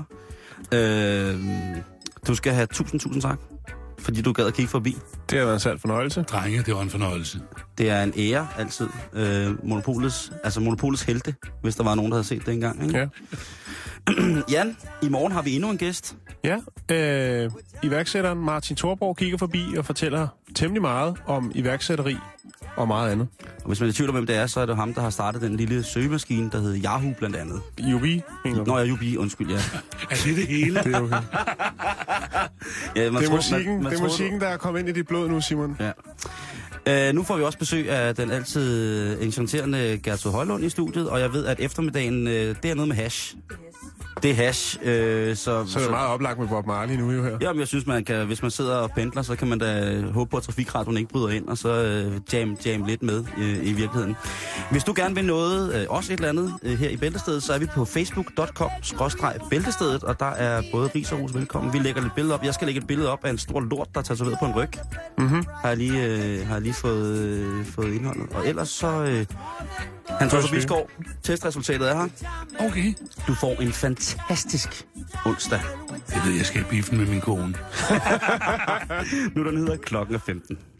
Speaker 4: Du skal have 1000 tak, fordi du gad at kigge forbi.
Speaker 5: Det har været en sand fornøjelse.
Speaker 6: Drenge, det var en fornøjelse.
Speaker 4: Det er en ære, altid. Monopolets helte, hvis der var nogen, der havde set det engang. Ikke?
Speaker 5: Ja.
Speaker 4: Jan, i morgen har vi endnu en gæst.
Speaker 5: Ja, iværksætteren Martin Thorborg kigger forbi og fortæller temmelig meget om iværksætteri og meget andet.
Speaker 4: Og hvis man er i tvivl om, hvem det er, så er det ham, der har startet den lille søgemaskine, der hedder Yahoo blandt andet.
Speaker 5: Yubi?
Speaker 4: Nå ja, Yubi, undskyld, ja.
Speaker 6: Er det hele?
Speaker 5: Det er okay. Det er musikken, der er kommet ind i dit blod nu, Simon.
Speaker 4: Ja. Nu får vi også besøg af den altid enchanterende Gertrud Højlund i studiet, og jeg ved, at eftermiddagen, det er noget med hash. Det er hash. Så
Speaker 5: er det meget oplagt med Bob Marley nu jo her.
Speaker 4: Jamen, jeg synes, man kan, hvis man sidder og pendler, så kan man da håbe på, at trafikradioen ikke bryder ind, og så jam lidt med i virkeligheden. Hvis du gerne vil noget, også et eller andet her i Bæltestedet, så er vi på facebook.com/bæltestedet, og der er både ris og ros velkommen. Vi lægger lidt billeder op. Jeg skal lægge et billede op af en stor lort, der er tatoveret på en ryg. Har jeg lige fået indholdet. Og ellers så... Hans Otto Bisgaard, testresultatet er her.
Speaker 6: Okay.
Speaker 4: Du får en fantastisk onsdag.
Speaker 6: Jeg ved, jeg skal i biffen med min kone.
Speaker 4: Nu er den hedder klokken 15.